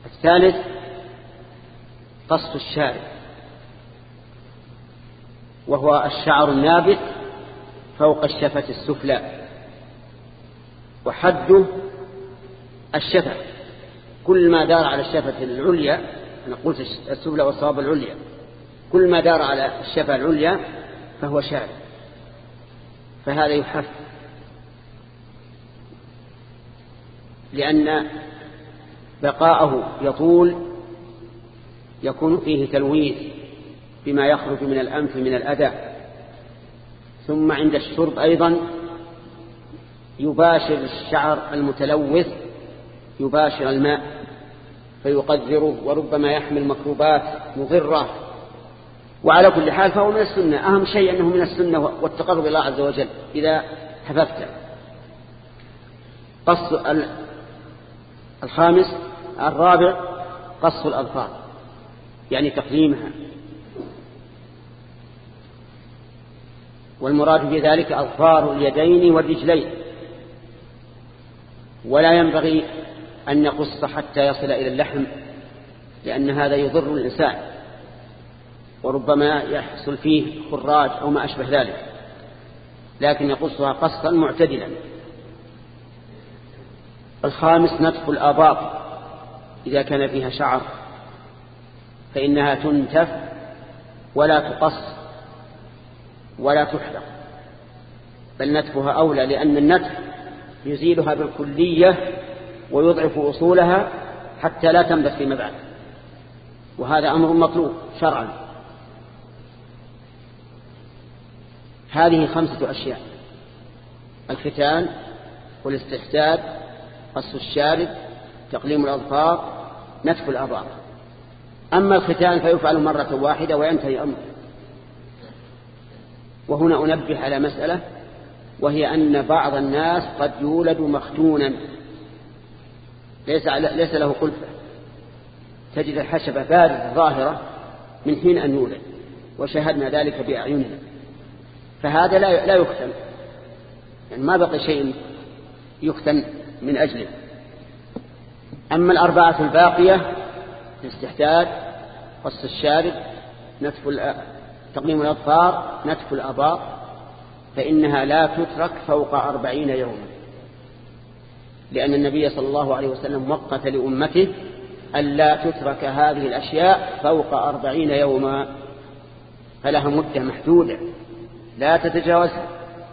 الثالث قص الشارب، وهو الشعر النابت فوق الشفة السفلى، وحده الشفة، كل ما دار على الشفة العليا، أنا قلت السفلى والصواب العليا، كل ما دار على الشفة العليا فهو شارب، فهذا يحف، لأن بقاءه يطول يكون فيه تلويث بما يخرج من الأنف من الأذى. ثم عند الشرب أيضا يباشر الشعر المتلوث يباشر الماء فيقذره، وربما يحمل ميكروبات مضرة. وعلى كل حال فهو من السنة، أهم شيء أنه من السنة والتقرب إلى الله عز وجل إذا حففت. قص الرابع قص الأظفار، يعني تقليمها، والمراد بذلك أظفار اليدين والرجلين، ولا ينبغي أن يقص حتى يصل إلى اللحم، لأن هذا يضر الإنسان وربما يحصل فيه خراج أو ما أشبه ذلك، لكن يقصها قصا معتدلا. الخامس نتف الآباط، إذا كان فيها شعر فإنها تنتف ولا تقص ولا تحلق، بل نتفها أولى، لأن النتف يزيلها بالكلية ويضعف أصولها حتى لا تنبت فيما بعد، وهذا أمر مطلوب شرعا. هذه 5 أشياء: الختان والاستحداد، قص الشارب، تقليم الأظفار، نتف الآباط. أما الختان فيفعل مرة واحدة وينتهي أمره. وهنا أنبه على مسألة، وهي أن بعض الناس قد يولد مختونا ليس له قلفة، تجد الحشبة باردة ظاهرة من حين أن يولد، وشاهدنا ذلك بأعيننا، فهذا لا يختن، يعني ما بقي شيء يختن من أجله. أما 4 الباقية: الاستحداد، قص الشارب، تقليم الأظفار، نتف الآباط، فإنها لا تترك فوق 40 يوما، لأن النبي صلى الله عليه وسلم وقت لأمته ألا تترك هذه الأشياء فوق 40 يوما، فلها مدة محدودة لا تتجاوزها.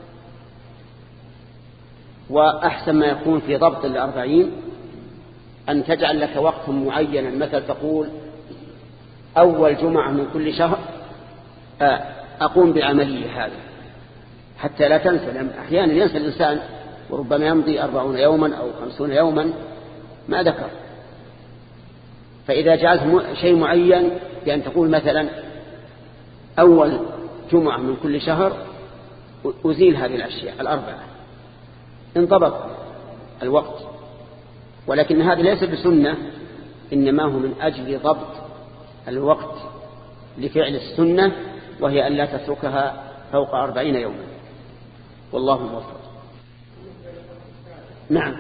وأحسن ما يكون في ضبط 40 أن تجعل لك وقت معينا، مثل تقول أول جمعة من كل شهر أقوم بعملية هذه، حتى لا تنسى، لأن أحيانا ينسى الإنسان وربما يمضي 40 يوما أو 50 يوما ما ذكر. فإذا جعلت شيء معين بأن تقول مثلا أول جمعة من كل شهر أزيل هذه الأشياء 4، انضبط الوقت. ولكن هذا ليس بسنة، إنما هو من أجل ضبط الوقت لفعل السنة، وهي أن لا تتركها فوق 40 يوما، والله موفق. نعم،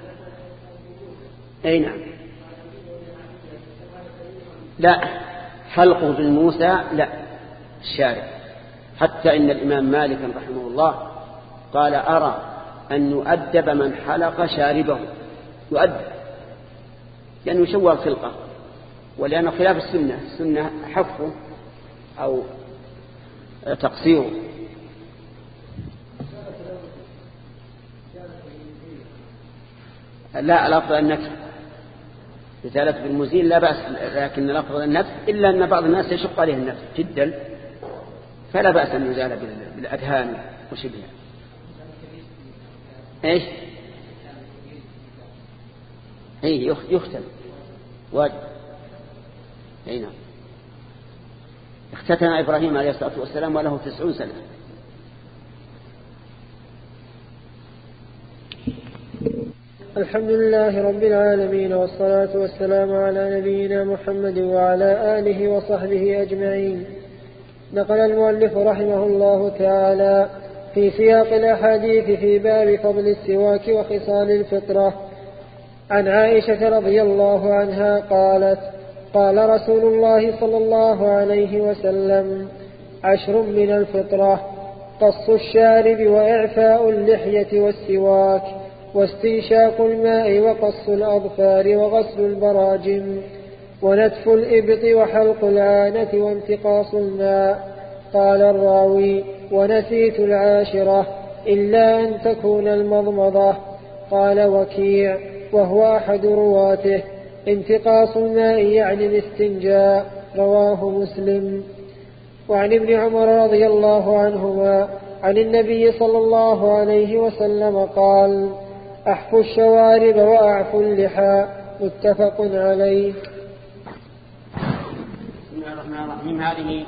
أي نعم. لا، حلقه بالموسى لا، الشارع. حتى إن الإمام مالك رحمه الله قال: أرى أن يؤدب من حلق شاربه، يؤدب لأنه يشوه خلقه، ولأنه خلاف السنة. السنة حفه أو تقصيره. لا، الأفضل النتف، إزالة بالمزيل لا بأس، لكن الأفضل النتف، إلا أن بعض الناس يشق عليه النتف جدا، فلا بأس أن يزال بالأدهان وشبهها. إيش؟ إيه، يختم واجب. أي نعم. اختتن إبراهيم عليه الصلاة والسلام وله 90 سنة. الحمد لله رب العالمين، والصلاة والسلام على نبينا محمد وعلى آله وصحبه أجمعين. نقل المؤلف رحمه الله تعالى في سياق الأحاديث في باب فضل السواك وخصال الفطرة عن عائشة رضي الله عنها قالت: قال رسول الله صلى الله عليه وسلم: 10 من الفطرة: قص الشارب، وإعفاء اللحية، والسواك، واستنشاق الماء، وقص الأظفار، وغسل البراجم، ونتف الإبط، وحلق العانة، وانتقاص الماء. قال الراوي: ونسيت 10 إلا أن تكون المضمضة. قال وكيع وهو أحد رواته: انتقاص الماء يعني الاستنجاء. رواه مسلم. وعن ابن عمر رضي الله عنهما عن النبي صلى الله عليه وسلم قال: أحفوا الشوارب وأعفوا اللحى. متفق عليه. بسم الله الرحمن الرحيم. هذه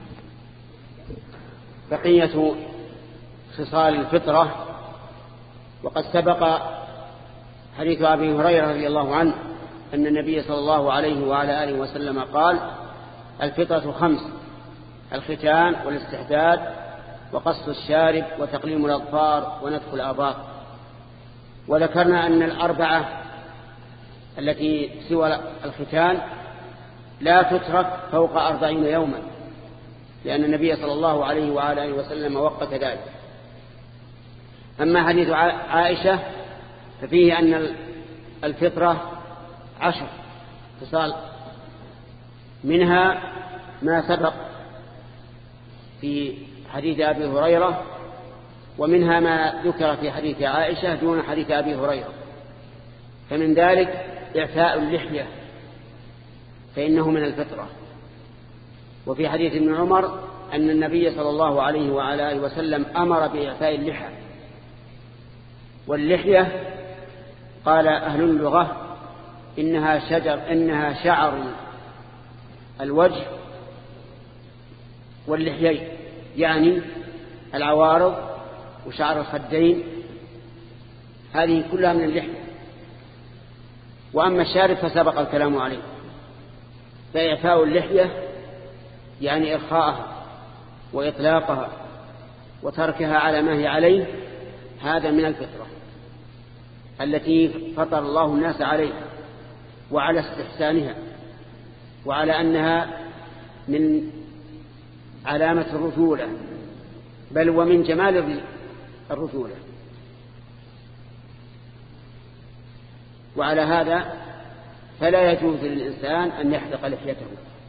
بقية خصال الفطرة. وقد سبق حديث أبي هريرة رضي الله عنه أن النبي صلى الله عليه وعلى آله وسلم قال: الفطرة 5: الختان، والاستحداد، وقص الشارب، وتقليم الأظفار، ونتف الآباط. وذكرنا أن 4 التي سوى الختان لا تترك فوق 40 يوما، لأن النبي صلى الله عليه وعلى آله وسلم وقت ذلك. أما حديث عائشة ففيه أن الفطرة 10 خصال، منها ما سبق في حديث أبي هريرة، ومنها ما ذكر في حديث عائشة دون حديث أبي هريرة. فمن ذلك إعفاء اللحية، فإنه من الفطرة. وفي حديث ابن عمر أن النبي صلى الله عليه وعلى آله وسلم أمر بإعفاء اللحى. واللحية قال أهل اللغة إنها شعر الوجه واللحيين، يعني العوارض وشعر الخدين، هذه كلها من اللحية. وأما الشارب فسبق الكلام عليه. فإعفاء اللحية يعني إرخاءها وإطلاقها وتركها على ما هي عليه، هذا من الفطرة التي فطر الله الناس عليها وعلى استحسانها، وعلى أنها من علامة الرجولة، بل ومن جمال الرجولة. وعلى هذا فلا يجوز للإنسان أن يحلق لحيته،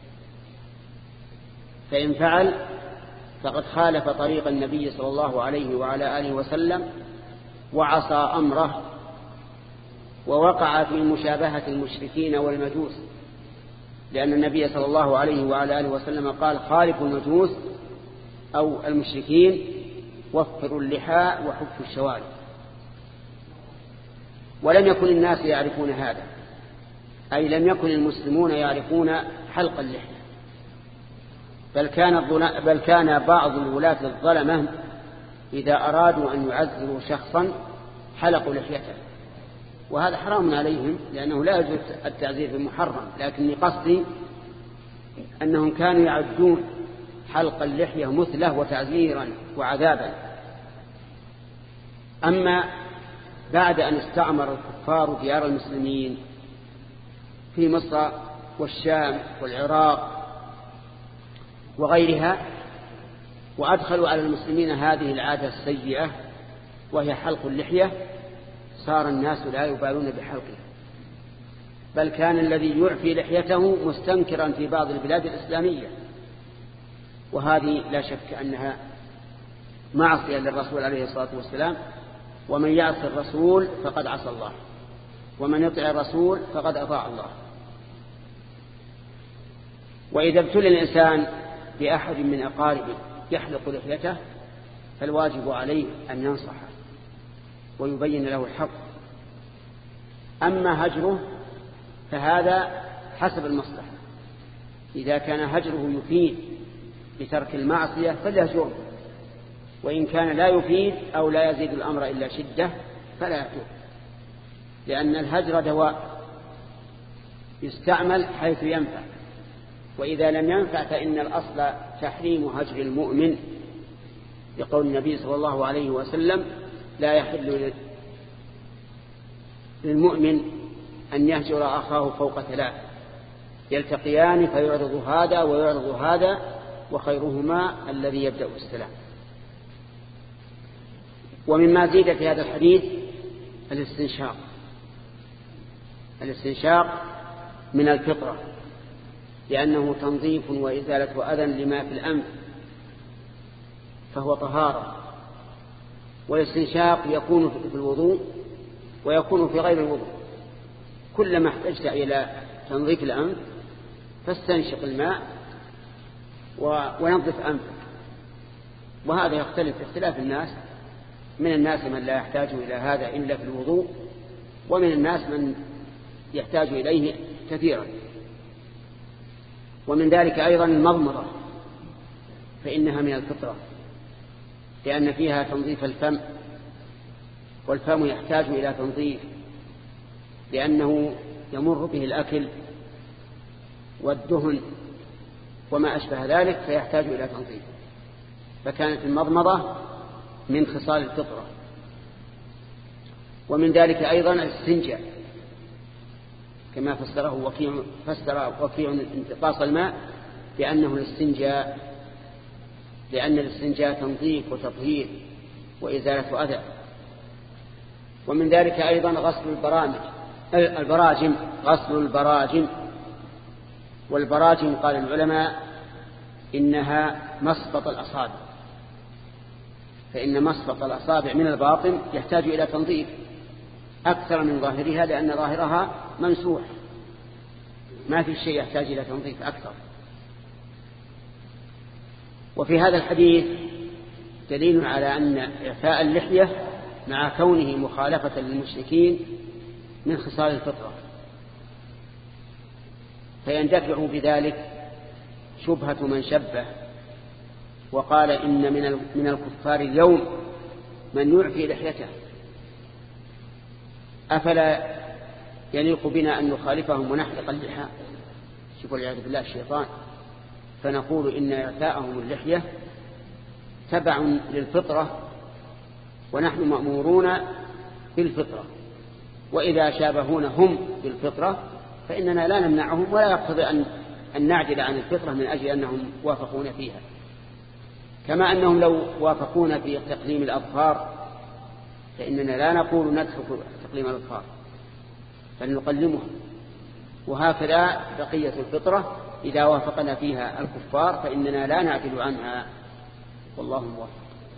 فإن فعل فقد خالف طريق النبي صلى الله عليه وعلى آله وسلم وعصى أمره، ووقع في مشابهة المشركين والمجوس، لأن النبي صلى الله عليه وعلى آله وسلم قال: خالفوا المجوس أو المشركين، وفروا اللحى وحفوا الشوارب. ولم يكن الناس يعرفون هذا، أي لم يكن المسلمون يعرفون حلق اللحية، بل كان بعض الولاة الظلمة إذا أرادوا أن يعزروا شخصا حلقوا لحيته، وهذا حرام عليهم، لأنه لا يجوز التعزير بالمحرم. لكن قصدي أنهم كانوا يعدون حلق اللحية مثله وتعزيرا وعذابا. أما بعد أن استعمر الكفار ديار المسلمين في مصر والشام والعراق وغيرها، وأدخلوا على المسلمين هذه العادة السيئة وهي حلق اللحية، صار الناس لا يبالون بحلقه، بل كان الذي يعفي لحيته مستنكرا في بعض البلاد الإسلامية، وهذه لا شك أنها معصية للرسول عليه الصلاة والسلام. ومن يعص الرسول فقد عصى الله، ومن يطع الرسول فقد أطاع الله. وإذا ابتلي الإنسان بأحد من أقاربه يحلق لحيته فالواجب عليه أن ينصحه ويبين له الحق. أما هجره فهذا حسب المصلحة، إذا كان هجره يفيد بترك المعصية فليهجره، وإن كان لا يفيد أو لا يزيد الأمر إلا شدة فلا يهجره، لأن الهجر دواء يستعمل حيث ينفع، وإذا لم ينفع فإن الأصل تحريم هجر المؤمن، لقول النبي صلى الله عليه وسلم: لا يحل للمؤمن أن يهجر أخاه فوق 3 يلتقيان فيعرض هذا ويعرض هذا وخيرهما الذي يبدأ بالسلام. ومما زيد في هذا الحديث الاستنشاق من الفطرة، لأنه تنظيف وإزالة أذى لما في الأنف فهو طهارة. والاستنشاق يكون في الوضوء ويكون في غير الوضوء. كلما احتجت إلى تنظيف الأنف فاستنشق الماء ونظف أنفك. وهذا يختلف اختلاف الناس، من الناس من لا يحتاج إلى هذا إلا في الوضوء، ومن الناس من يحتاج إليه كثيرا. ومن ذلك أيضا المضمضة، فإنها من الفطرة، لأن فيها تنظيف الفم، والفم يحتاج إلى تنظيف لأنه يمر به الأكل والدهن وما أشبه ذلك، فيحتاج إلى تنظيف. فكانت المضمضة من خصال الفطرة. ومن ذلك أيضا الاستنجاء، كما فسر وكيع انتقاص الماء لأنه الاستنجاء، لأن الاستنجاء تنظيف وتطهير وإزالة أذى. ومن ذلك أيضا غسل البراجم، غسل البراجم. والبراجم قال العلماء إنها مسقط الأصابع، فإن مسقط الأصابع من الباطن يحتاج إلى تنظيف أكثر من ظاهرها، لأن ظاهرها ممسوح، ما في شيء يحتاج إلى تنظيف أكثر. وفي هذا الحديث دليل على أن إعفاء اللحية مع كونه مخالفة للمشركين من خصال الفطرة، فيندفع بذلك شبهة من شبه وقال إن من الكفار اليوم من يعفي لحيته، أفلا يليق بنا أن نخالفهم ونحلق اللحى؟ شوفوا والعياذ بالله الشيطان. فنقول إن إعفاءهم اللحية تبع للفطرة، ونحن مأمورون بالفطرة، وإذا شابهون هم بالفطرة فإننا لا نمنعهم، ولا يقتضي أن نعدل عن الفطرة من أجل أنهم وافقون فيها. كما أنهم لو وافقون في تقليم الأظفار فإننا لا نقول نترك تقليم الأظفار بل نقلمها. وهكذا بقية الفطرة إذا وافقنا فيها الكفار فإننا لا نعدل عنها، والله موفق.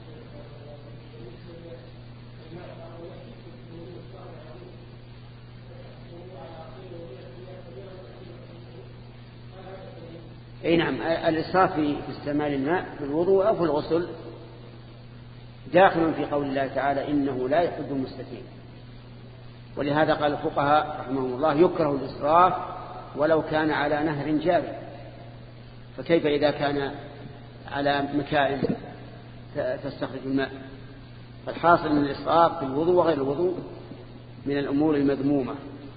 أي نعم، الإسراف في استعمال الماء في الوضوء أو في الغسل داخل في قول الله تعالى إنه لا يحب المسرفين. ولهذا قال الفقهاء رحمهم الله يكره الإسراف ولو كان على نهر جاري، فكيف إذا كان على مكان تستخرج الماء؟ فالحاصل من الإسراف في الوضوء وغير الوضوء من الأمور المذمومة.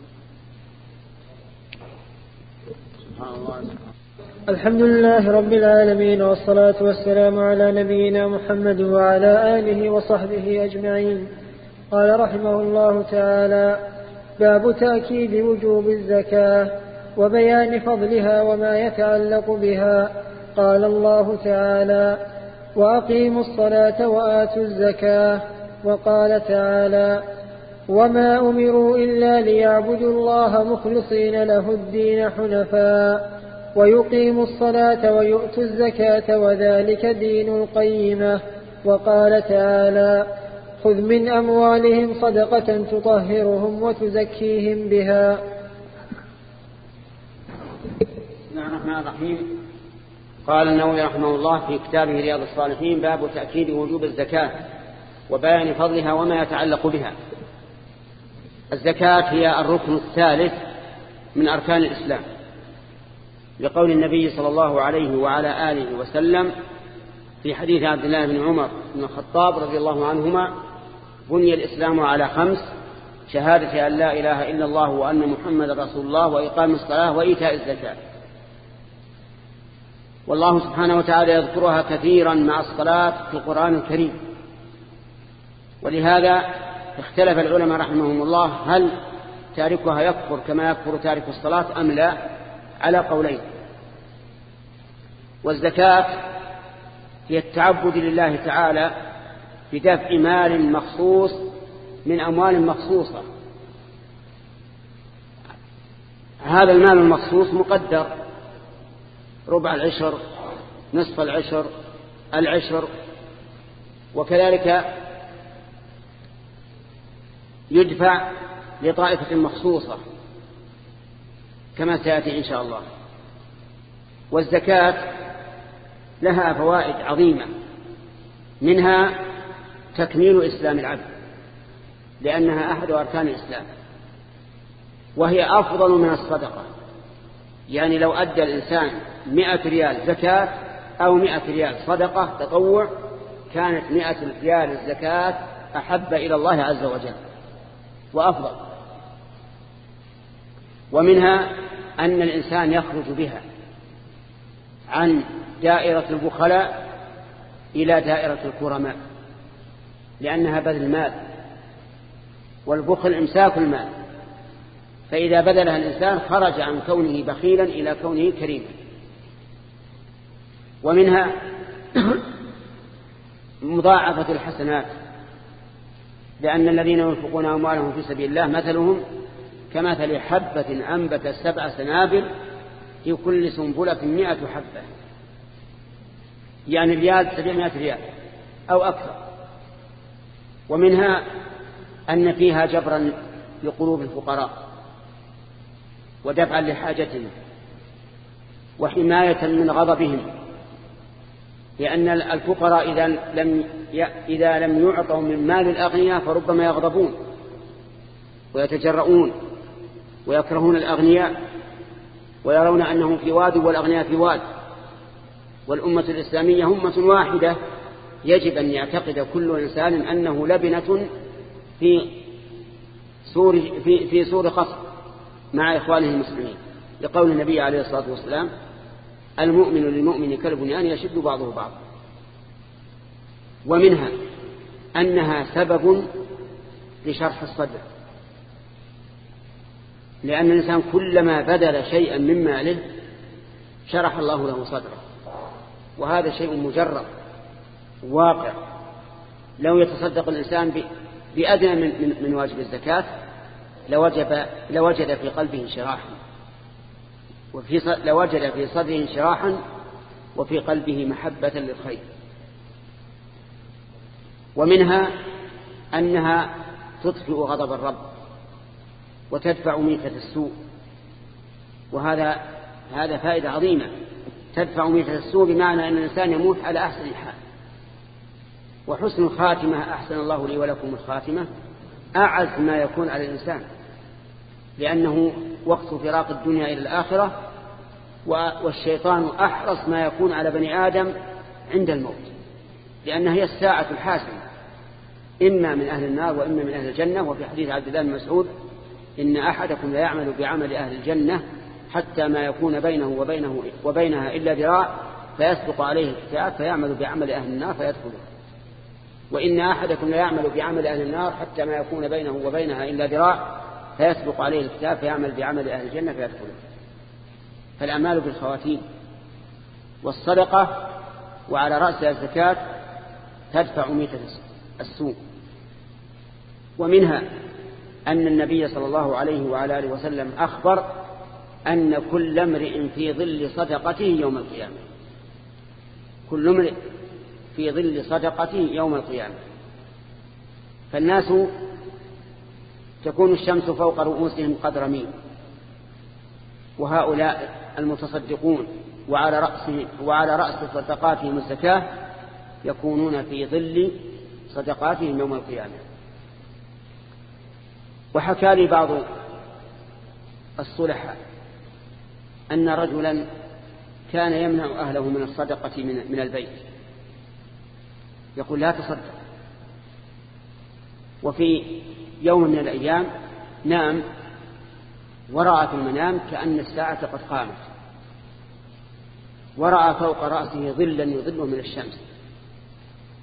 سبحان الله. الحمد لله رب العالمين، والصلاة والسلام على نبينا محمد وعلى آله وصحبه أجمعين. قال رحمه الله تعالى: باب تأكيد وجوب الزكاة وبيان فضلها وما يتعلق بها. قال الله تعالى: وأقيموا الصلاة وآتوا الزكاة. وقال تعالى: وما أمروا إلا ليعبدوا الله مخلصين له الدين حنفاء ويقيموا الصلاة ويؤتوا الزكاة وذلك دين القيمة. وقال تعالى: خذ من أموالهم صدقة تطهرهم وتزكيهم بها. بسم الله الرحمن الرحيم. قال النووي رحمه الله في كتابه رياض الصالحين: باب تأكيد وجوب الزكاة وبيان فضلها وما يتعلق بها. الزكاة هي الركن الثالث من أركان الإسلام، لقول النبي صلى الله عليه وعلى آله وسلم في حديث عبد الله بن عمر بن الخطاب رضي الله عنهما: بني الإسلام على 5: شهادة أن لا إله إلا الله وأن محمد رسول الله وإقام الصلاة وإيتاء الزكاة. والله سبحانه وتعالى يذكرها كثيرا مع الصلاة في القرآن الكريم. ولهذا اختلف العلماء رحمهم الله هل تاركها يكفر كما يكفر تارك الصلاة أم لا؟ على قولين. والزكاة هي التعبد لله تعالى بدفع مال مخصوص من أموال مخصوصة. هذا المال المخصوص مقدر، ربع العشر، نصف العشر، العشر، وكذلك يدفع لطائفة مخصوصة كما سيأتي إن شاء الله. والزكاة لها فوائد عظيمة، منها تكميل إسلام العبد لأنها أحد أركان الإسلام، وهي أفضل من الصدقة. يعني لو أدى الإنسان 100 ريال زكاة أو 100 ريال صدقة تطوع كانت 100 ريال الزكاة أحب إلى الله عز وجل وأفضل. ومنها أن الإنسان يخرج بها عن دائرة البخلاء إلى دائرة الكرماء، لأنها بذل المال، والبخل إمساك المال، فإذا بذلها الإنسان خرج عن كونه بخيلا إلى كونه كريما. ومنها مضاعفة الحسنات، لأن الذين ينفقون أموالهم في سبيل الله مثلهم كمثل حبة أنبتت 7 سنابل في كل سنبلة 100 حبة، يعني ريال 700 ريال أو أكثر. ومنها أن فيها جبرا لقلوب الفقراء ودفعا لحاجتهم وحماية من غضبهم، لأن الفقراء إذا لم يعطوا من مال الأغنياء فربما يغضبون ويتجرؤون ويكرهون الأغنياء ويرون أنهم في واد والأغنياء في واد. والأمة الإسلامية أمة واحدة، يجب أن يعتقد كل إنسان أنه لبنة في سور قصر مع إخوانه المسلمين، لقول النبي عليه الصلاة والسلام: المؤمن للمؤمن كالبنيان يشد بعضه بعضا. ومنها أنها سبب لشرح الصدر، لأن الإنسان كلما بذل شيئا من ماله شرح الله له صدره، وهذا شيء مجرد واقع. لو يتصدق الإنسان بأدنى من واجب الزكاة لوجد في قلبه انشراحا، لوجد في صدره انشراحا وفي قلبه محبة للخير. ومنها أنها تطفئ غضب الرب وتدفع ميتة السوء، وهذا فائدة عظيمة. تدفع ميتة السوء بمعنى أن الإنسان يموت على أحسن الحال. وحسن الخاتمة، أحسن الله لي ولكم الخاتمة، أعز ما يكون على الإنسان، لأنه وقت فراق الدنيا إلى الآخرة، والشيطان أحرص ما يكون على بني آدم عند الموت، لأنها هي الساعة الحاسمة، إما من أهل النار وإما من أهل الجنة. وفي حديث عبد الله بن مسعود: إن أحدكم لا يعمل بعمل أهل الجنة حتى ما يكون بينه وبينها إلا ذراع فيسبق عليه الكتاب فيعمل بعمل أهل النار فيدخله، وإن أحدكم لا يعمل بعمل أهل النار حتى ما يكون بينه وبينها إلا ذراع فيسبق عليه الكتاب فيعمل بعمل أهل الجنة فيدخله. فالأعمال بالخواتيم. والصدقة وعلى رأسها الزكاة تدفع ميتة السوء. ومنها أن النبي صلى الله عليه وعلى آله وسلم أخبر أن كل امرئ في ظل صدقته يوم القيامة، كل امرئ في ظل صدقته يوم القيامة. فالناس تكون الشمس فوق رؤوسهم قدر ميل، وهؤلاء المتصدقون وعلى رأس صدقاتهم الزكاة يكونون في ظل صدقاتهم يوم القيامة. وحكى لي بعض الصلحاء أن رجلا كان يمنع أهله من الصدقة من البيت، يقول: لا تصدق. وفي يوم من الأيام نام ورأى في المنام كأن الساعة قد قامت، ورأى فوق رأسه ظلا يظله من الشمس،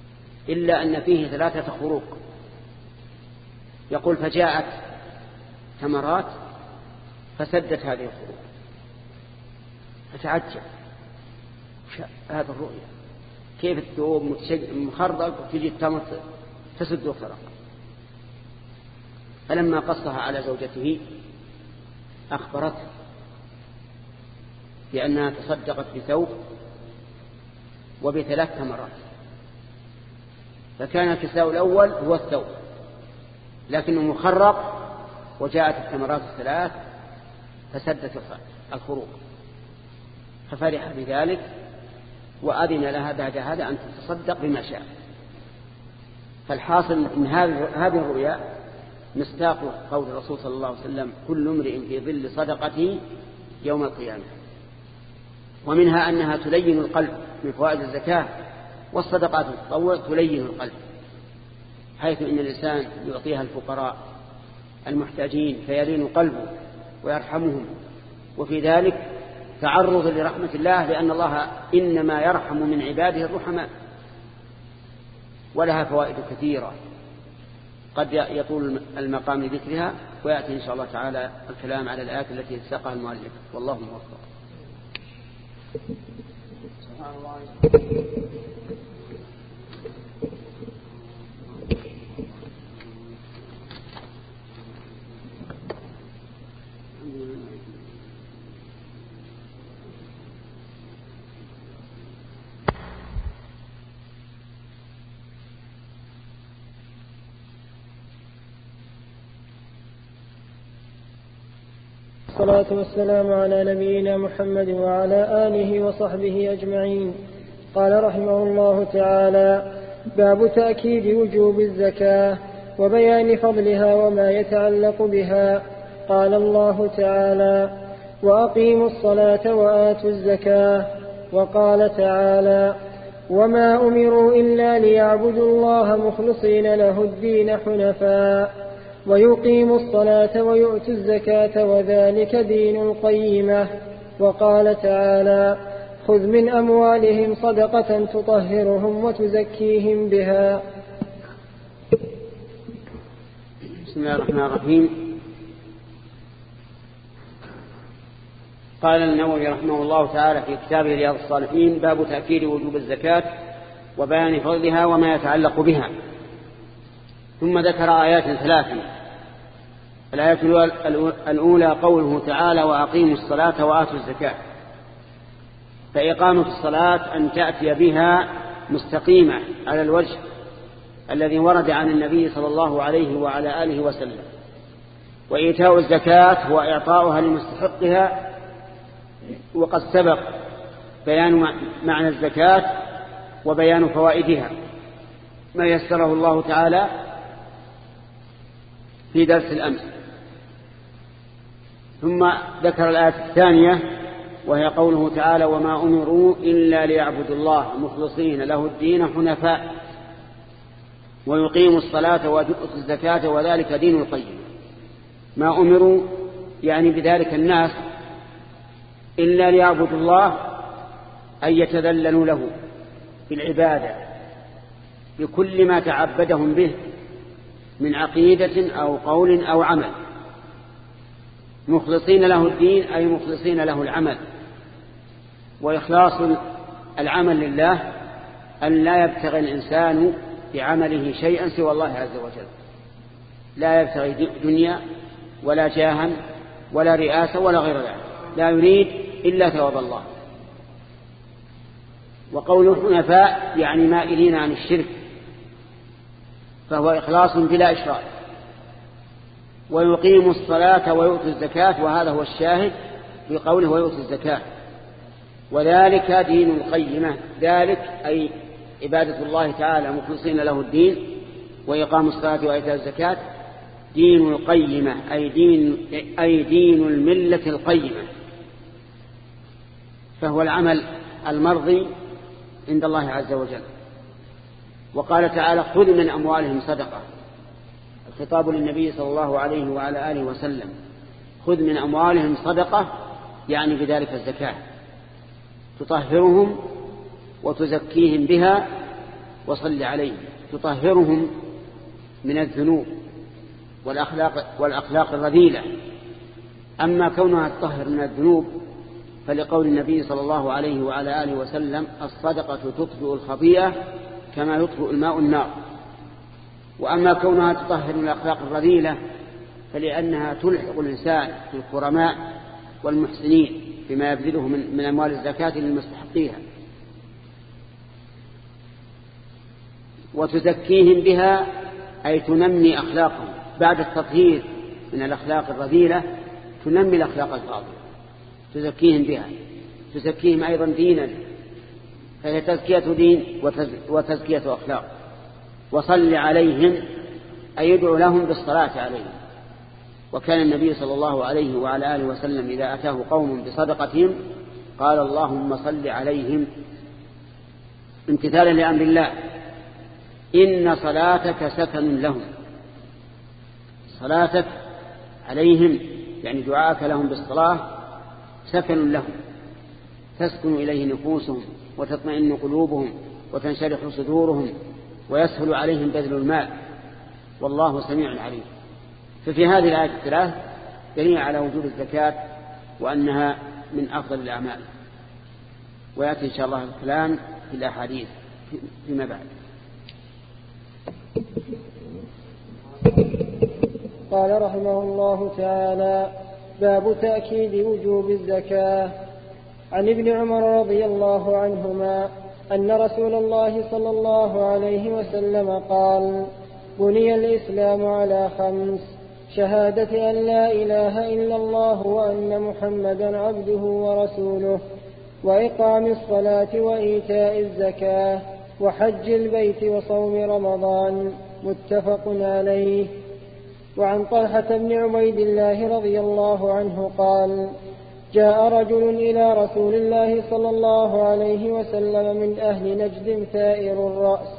إلا أن فيه 3 خروق. يقول: فجاءت تمرات فسدت هذه الخروج. فتعجب هذا الرؤيا، كيف الثوب مخرق وتجي التمر تسد وترق. فلما قصها على زوجته أخبرته بأنها تصدقت بثوب وب3 تمرات، فكان الكساء الأول هو الثوب لكنه مخرق، وجاءت التمرات 3 فسدت الخروج. ففرح بذلك وأذن لها بعد هذا أن تتصدق بما شاء. فالحاصل من هذه الرؤيا مصداق قول الرسول صلى الله عليه وسلم: كل امرئ في ظل صدقته يوم القيامة. ومنها أنها تلين القلب من فوائد الزكاة، والصدقات التطوع تلين القلب، حيث إن الإنسان يعطيها الفقراء المحتاجين فيلين قلبه ويرحمهم، وفي ذلك تعرض لرحمة الله، لأن الله إنما يرحم من عباده الرحماء. ولها فوائد كثيرة قد يطول المقام لذكرها، ويأتي إن شاء الله تعالى الكلام على الآيات التي ساقها المؤلف، والله موفق. سبحان الله. والصلاة والسلام على نبينا محمد وعلى آله وصحبه أجمعين. قال رحمه الله تعالى: باب تأكيد وجوب الزكاة وبيان فضلها وما يتعلق بها. قال الله تعالى: وأقيموا الصلاة وآتوا الزكاة. وقال تعالى: وما أمروا إلا ليعبدوا الله مخلصين له الدين حنفاء ويقيموا الصلاة ويؤتوا الزكاة وذلك دين القيمة. وقال تعالى: خذ من أموالهم صدقة تطهرهم وتزكيهم بها. بسم الله الرحمن الرحيم. قال النووي رحمه الله تعالى في كتابه رياض الصالحين: باب تأكيد وجوب الزكاة وبيان فضلها وما يتعلق بها. ثم ذكر آيات 3. الآية الأولى قوله تعالى: وأقيموا الصلاة وآتوا الزكاة. فإقامة الصلاة أن تأتي بها مستقيمة على الوجه الذي ورد عن النبي صلى الله عليه وعلى آله وسلم. وإيتاء الزكاة هو إعطاؤها لمستحقها، وقد سبق بيان معنى الزكاة وبيان فوائدها ما يسره الله تعالى في درس الأمس. ثم ذكر الآية الثانية وهي قوله تعالى: وما أمروا إلا ليعبدوا الله مخلصين له الدين حنفاء ويقيموا الصلاة ويؤتوا الزكاة وذلك دين القيم. ما أمروا يعني بذلك الناس إلا ليعبدوا الله، أن يتذللوا له بالعبادة بكل ما تعبدهم به من عقيدة أو قول أو عمل. مخلصين له الدين أي مخلصين له العمل. وإخلاص العمل لله أن لا يبتغي الإنسان بعمله شيئا سوى الله عز وجل، لا يبتغي دنيا ولا جاها ولا رئاسة ولا غير ذلك، لا يريد إلا ثواب الله. وقوله حنفاء يعني مائلين عن الشرك، فهو إخلاص بلا إشراك. ويقيم الصلاة ويؤتي الزكاة، وهذا هو الشاهد في قوله ويؤتي الزكاة، وذلك دين القيمة. ذلك أي عبادة الله تعالى مخلصين له الدين وإقام الصلاة وإيتاء الزكاة دين القيمة أي دين الملة القيمة، فهو العمل المرضي عند الله عز وجل. وقال تعالى: خذ من أموالهم صدقة. الخطاب للنبي صلى الله عليه وعلى آله وسلم: خذ من أموالهم صدقة يعني بذلك الزكاة، تطهرهم وتزكيهم بها وصل عليهم. تطهرهم من الذنوب والأخلاق الرذيلة. أما كونها تطهر من الذنوب فلقول النبي صلى الله عليه وعلى آله وسلم: الصدقة تطفئ الخطيئة كما يطفئ الماء النار. وأما كونها تطهر من الأخلاق الرذيلة فلأنها تلحق الإنسان في الكرماء والمحسنين بما يبذله من أموال الزكاة للمستحقيها، وتزكيهم بها أي تنمي أخلاقهم بعد التطهير من الأخلاق الرذيلة، تنمي الأخلاق الفاضلة، تزكيهم بها، تزكيهم أيضا دينا، فهي تزكية دين وتزكية أخلاق. وصل عليهم أي يدعو لهم بالصلاة عليهم. وكان النبي صلى الله عليه وعلى آله وسلم إذا أتاه قوم بصدقتهم قال: اللهم صل عليهم، امتثالا لأمر الله: إن صلاتك سكن لهم. صلاتك عليهم يعني دعاءك لهم بالصلاة سكن لهم، تسكن إليه نفوسهم وتطمئن قلوبهم وتنشرح صدورهم ويسهل عليهم بذل المال، والله سميع عليم. ففي هذه الآية الثلاث دليل على وجوب الزكاة وأنها من أفضل الأعمال. ويأتي إن شاء الله الكلام في الأحاديث فيما بعد. قال رحمه الله تعالى: باب تأكيد وجوب الزكاة. عن ابن عمر رضي الله عنهما أن رسول الله صلى الله عليه وسلم قال: بني الإسلام على 5: شهادة أن لا إله إلا الله وأن محمدا عبده ورسوله، وإقام الصلاة وإيتاء الزكاة، وحج البيت وصوم رمضان. متفق عليه. وعن طلحة بن عبيد الله رضي الله عنه قال: جاء رجل إلى رسول الله صلى الله عليه وسلم من أهل نجد ثائر الرأس.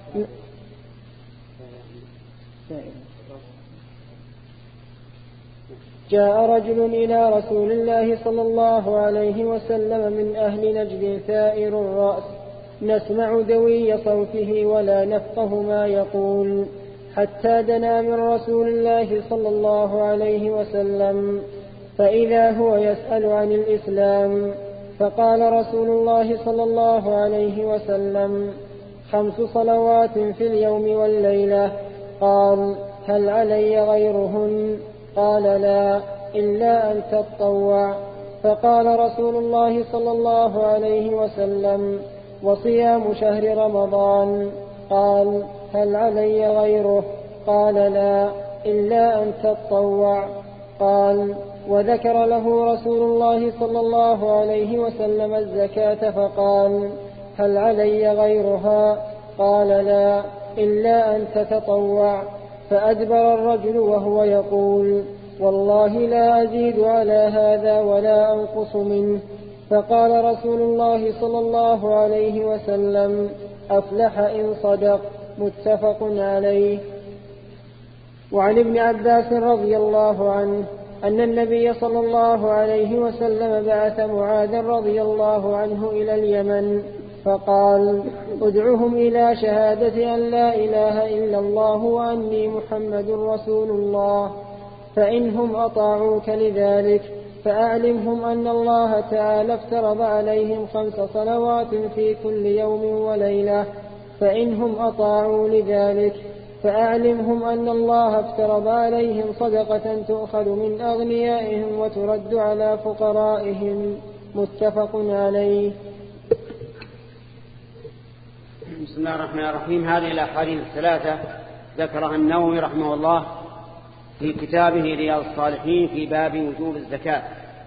جاء رجل إلى رسول الله صلى الله عليه وسلم من أهل نجد ثائر الرأس، نسمع دوي صوته ولا نفقه ما يقول، حتى دنا من رسول الله صلى الله عليه وسلم، فإذا هو يسأل عن الإسلام، فقال رسول الله صلى الله عليه وسلم: 5 صلوات في اليوم والليلة. قال: هل علي غيرهن؟ قال: لا، إلا أن تطوع. فقال رسول الله صلى الله عليه وسلم: وصيام شهر رمضان. قال: هل علي غيره؟ قال: لا، إلا أن تطوع. قال: وذكر له رسول الله صلى الله عليه وسلم الزكاة، فقال: هل علي غيرها؟ قال: لا، إلا أن تتطوع. فأدبر الرجل وهو يقول: والله لا أزيد على هذا ولا أنقص منه. فقال رسول الله صلى الله عليه وسلم: أفلح إن صدق. متفق عليه. وعن ابن عباس رضي الله عنه أن النبي صلى الله عليه وسلم بعث معاذ رضي الله عنه إلى اليمن، فقال: ادعهم إلى شهادة أن لا إله إلا الله وأني محمد رسول الله، فإنهم أطاعوك لذلك فأعلمهم أن الله تعالى افترض عليهم 5 صلوات في كل يوم وليلة، فإنهم أطاعوا لذلك فأعلمهم أن الله افترض عليهم صدقة تؤخذ من أغنيائهم وترد على فقرائهم. متفق عليه. بسم الله الرحمن الرحيم. هذه الأحاديث الثلاثة ذكرها النووي رحمه الله في كتابه رياض الصالحين في باب وجوب الزكاة.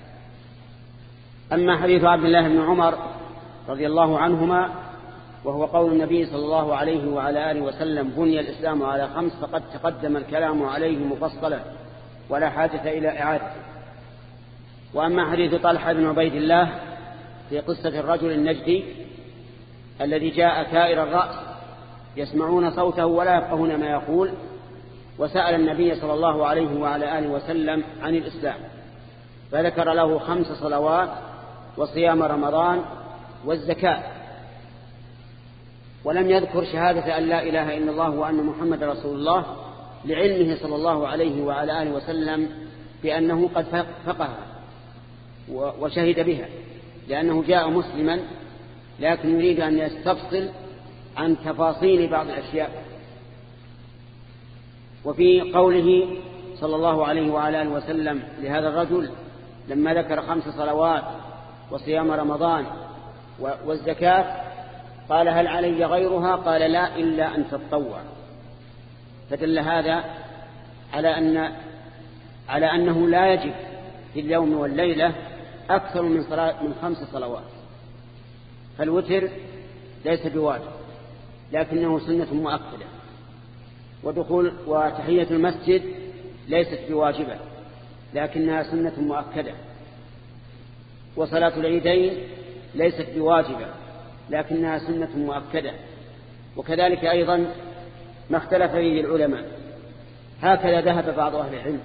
أما حديث عبد الله بن عمر رضي الله عنهما وهو قول النبي صلى الله عليه وعلى آله وسلم: بني الإسلام على 5، فقد تقدم الكلام عليه مفصلا ولا حاجة إلى إعادته. وأما حديث طلحة بن عبيد الله في قصة الرجل النجدي الذي جاء ثائر الرأس يسمعون صوته ولا يفقهون ما يقول، وسأل النبي صلى الله عليه وعلى آله وسلم عن الإسلام، فذكر له 5 صلوات وصيام رمضان والزكاة، ولم يذكر شهادة أن لا إله إلا الله وأن محمد رسول الله، لعلمه صلى الله عليه وعلى آله وسلم بأنه قد فقه وشهد بها، لأنه جاء مسلما لكن يريد أن يستفصل عن تفاصيل بعض الأشياء. وفي قوله صلى الله عليه وعلى آله وسلم لهذا الرجل لما ذكر 5 صلوات وصيام رمضان والزكاة قال هل علي غيرها؟ قال لا إلا أن تتطوع. فدل هذا على أنه لا يجب في اليوم والليلة أكثر من 5 صلوات. فالوتر ليس بواجب لكنه سنة مؤكدة، وتحية المسجد ليست بواجبة لكنها سنة مؤكدة، وصلاة العيدين ليست بواجبة لكنها سنة مؤكدة، وكذلك أيضا ما اختلف فيه العلماء. هكذا ذهب بعض أهل العلم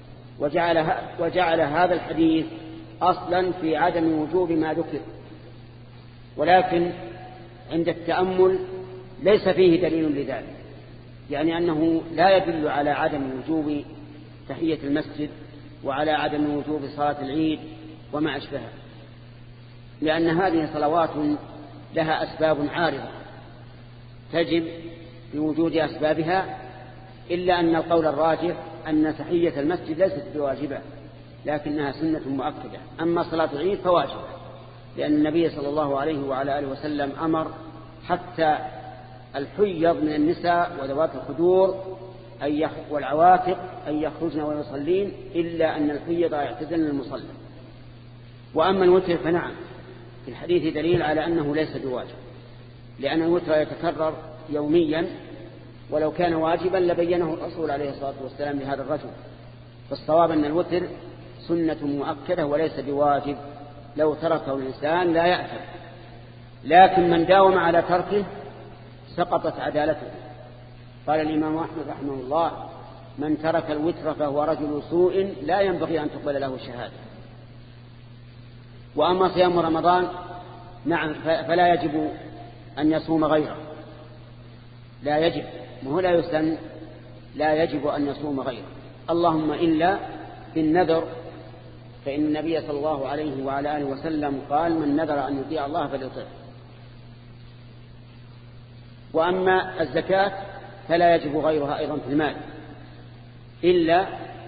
وجعل هذا الحديث أصلا في عدم وجوب ما ذكر، ولكن عند التأمل ليس فيه دليل لذلك، يعني أنه لا يدل على عدم وجوب تحية المسجد وعلى عدم وجوب صلاة العيد وما أشبهها، لأن هذه صلوات لها أسباب عارضة تجب بوجود أسبابها، إلا أن القول الراجح أن تحية المسجد ليست بواجبة لكنها سنة مؤكدة. أما صلاة العيد فواجبة، لأن النبي صلى الله عليه وعلى آله وسلم أمر حتى الحيض من النساء وذوات الخدور والعواتق أن يخرجن ويصلين إلا أن الحيض يعتزلن المصلى. وأما الوتر فنعم في الحديث دليل على أنه ليس بواجب، لأن الوتر يتكرر يوميا، ولو كان واجبا لبينه الرسول عليه الصلاة والسلام لهذا الرجل. فالصواب أن الوتر سنة مؤكدة وليس بواجب، لو تركه الإنسان لا يأثم، لكن من داوم على تركه سقطت عدالته. قال الإمام أحمد رحمه الله من ترك الوتر فهو رجل سوء لا ينبغي أن تقبل له الشهادة. وأما صيام رمضان نعم فلا يجب أن يصوم غيره، لا يجب، وهو لا يسن، لا يجب أن يصوم غيره، اللهم إلا بالنذر، فإن النبي صلى الله عليه وعلى آله وسلم قال من نذر أن يطيع الله فليطيعه. وأما الزكاة فلا يجب غيرها أيضا في المال إلا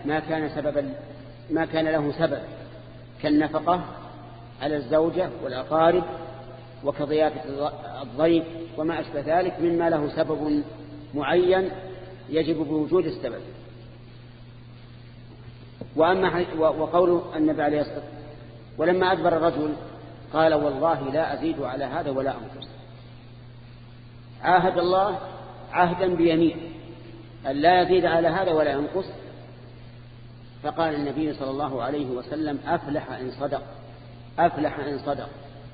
ما كان له سبب كالنفقة على الزوجة والأقارب وكضيافة الضيف وما أشبه ذلك مما له سبب معين يجب بوجود السبب. وقول النبي عليه الصلاة والسلام ولما أدبر الرجل قال والله لا أزيد على هذا ولا أنقص، عاهد الله عهدا بيمين أن لا يزيد على هذا ولا ينقص، فقال النبي صلى الله عليه وسلم أفلح إن صدق، أفلح إن صدق.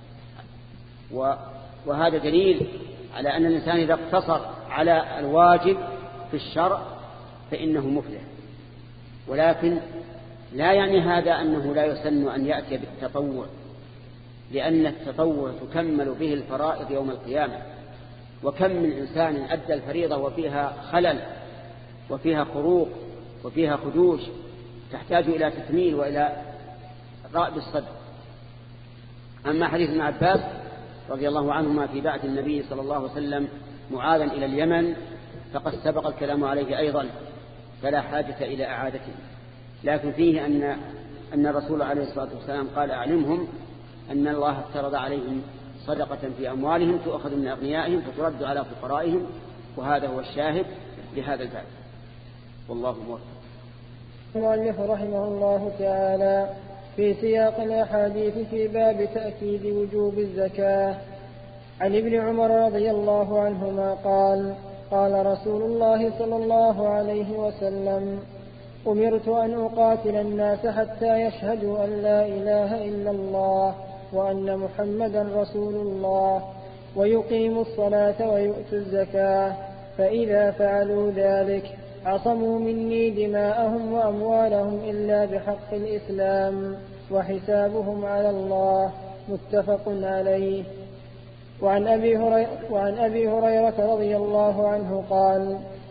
وهذا دليل على أن الإنسان إذا اقتصر على الواجب في الشرع فإنه مفلح، ولكن لا يعني هذا أنه لا يسن أن يأتي بالتطوع، لأن التطوع تكمل به الفرائض يوم القيامة، وكم من إنسان أدى الفريضة وفيها خلل وفيها خروق وفيها خدوش تحتاج إلى تكميل وإلى رأب الصدر. أما حديث ابن عباس رضي الله عنهما في بعث النبي صلى الله عليه وسلم معاذا إلى اليمن فقد سبق الكلام عليه أيضا فلا حاجة إلى إعادته، لكن فيه أن الرسول عليه الصلاة والسلام قال أعلمهم أن الله افترض عليهم صدقة في أموالهم تؤخذ من أغنيائهم فترد على فقرائهم، وهذا هو الشاهد لهذا الباب، والله موفق. المؤلف رحمه الله تعالى في سياق الأحاديث في باب تأكيد وجوب الزكاة عن ابن عمر رضي الله عنهما قال قال رسول الله صلى الله عليه وسلم أمرت أن أقاتل الناس حتى يشهدوا أن لا إله إلا الله وأن محمدا رسول الله ويقيموا الصلاة ويؤتوا الزكاة، فإذا فعلوا ذلك عصموا مني دماءهم وأموالهم إلا بحق الإسلام وحسابهم على الله، متفق عليه. وعن أبي هريرة رضي الله عنه قال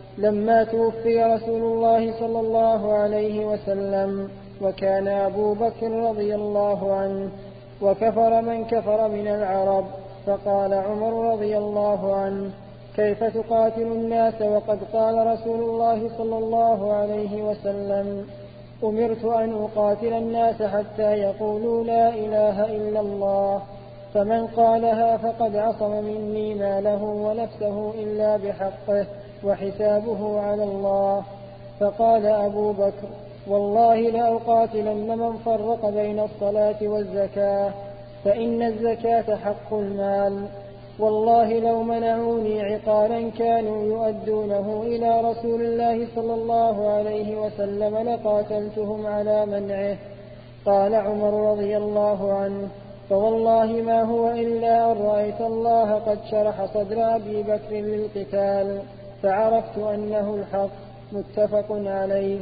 لما توفي رسول الله صلى الله عليه وسلم، وكان أبو بكر رضي الله عنه، وكفر من كفر من العرب. فقال عمر رضي الله عنه: كيف تقاتل الناس وقد قال رسول الله صلى الله عليه وسلم: أمرت أن أقاتل الناس حتى يقولوا لا إله إلا الله، فمن قالها فقد عصم مني ماله ونفسه إلا بحقه وحسابه على الله. فقال أبو بكر: والله لأقاتلن من فرق بين الصلاة والزكاة، فإن الزكاة حق المال. والله لو منعوني عقالا كانوا يؤدونه إلى رسول الله صلى الله عليه وسلم لقاتلتهم على منعه. قال عمر رضي الله عنه: فوالله ما هو إلا أن رأيت الله قد شرح صدر أبي بكر للقتال، فعرفت أنه الحق. متفق عليه.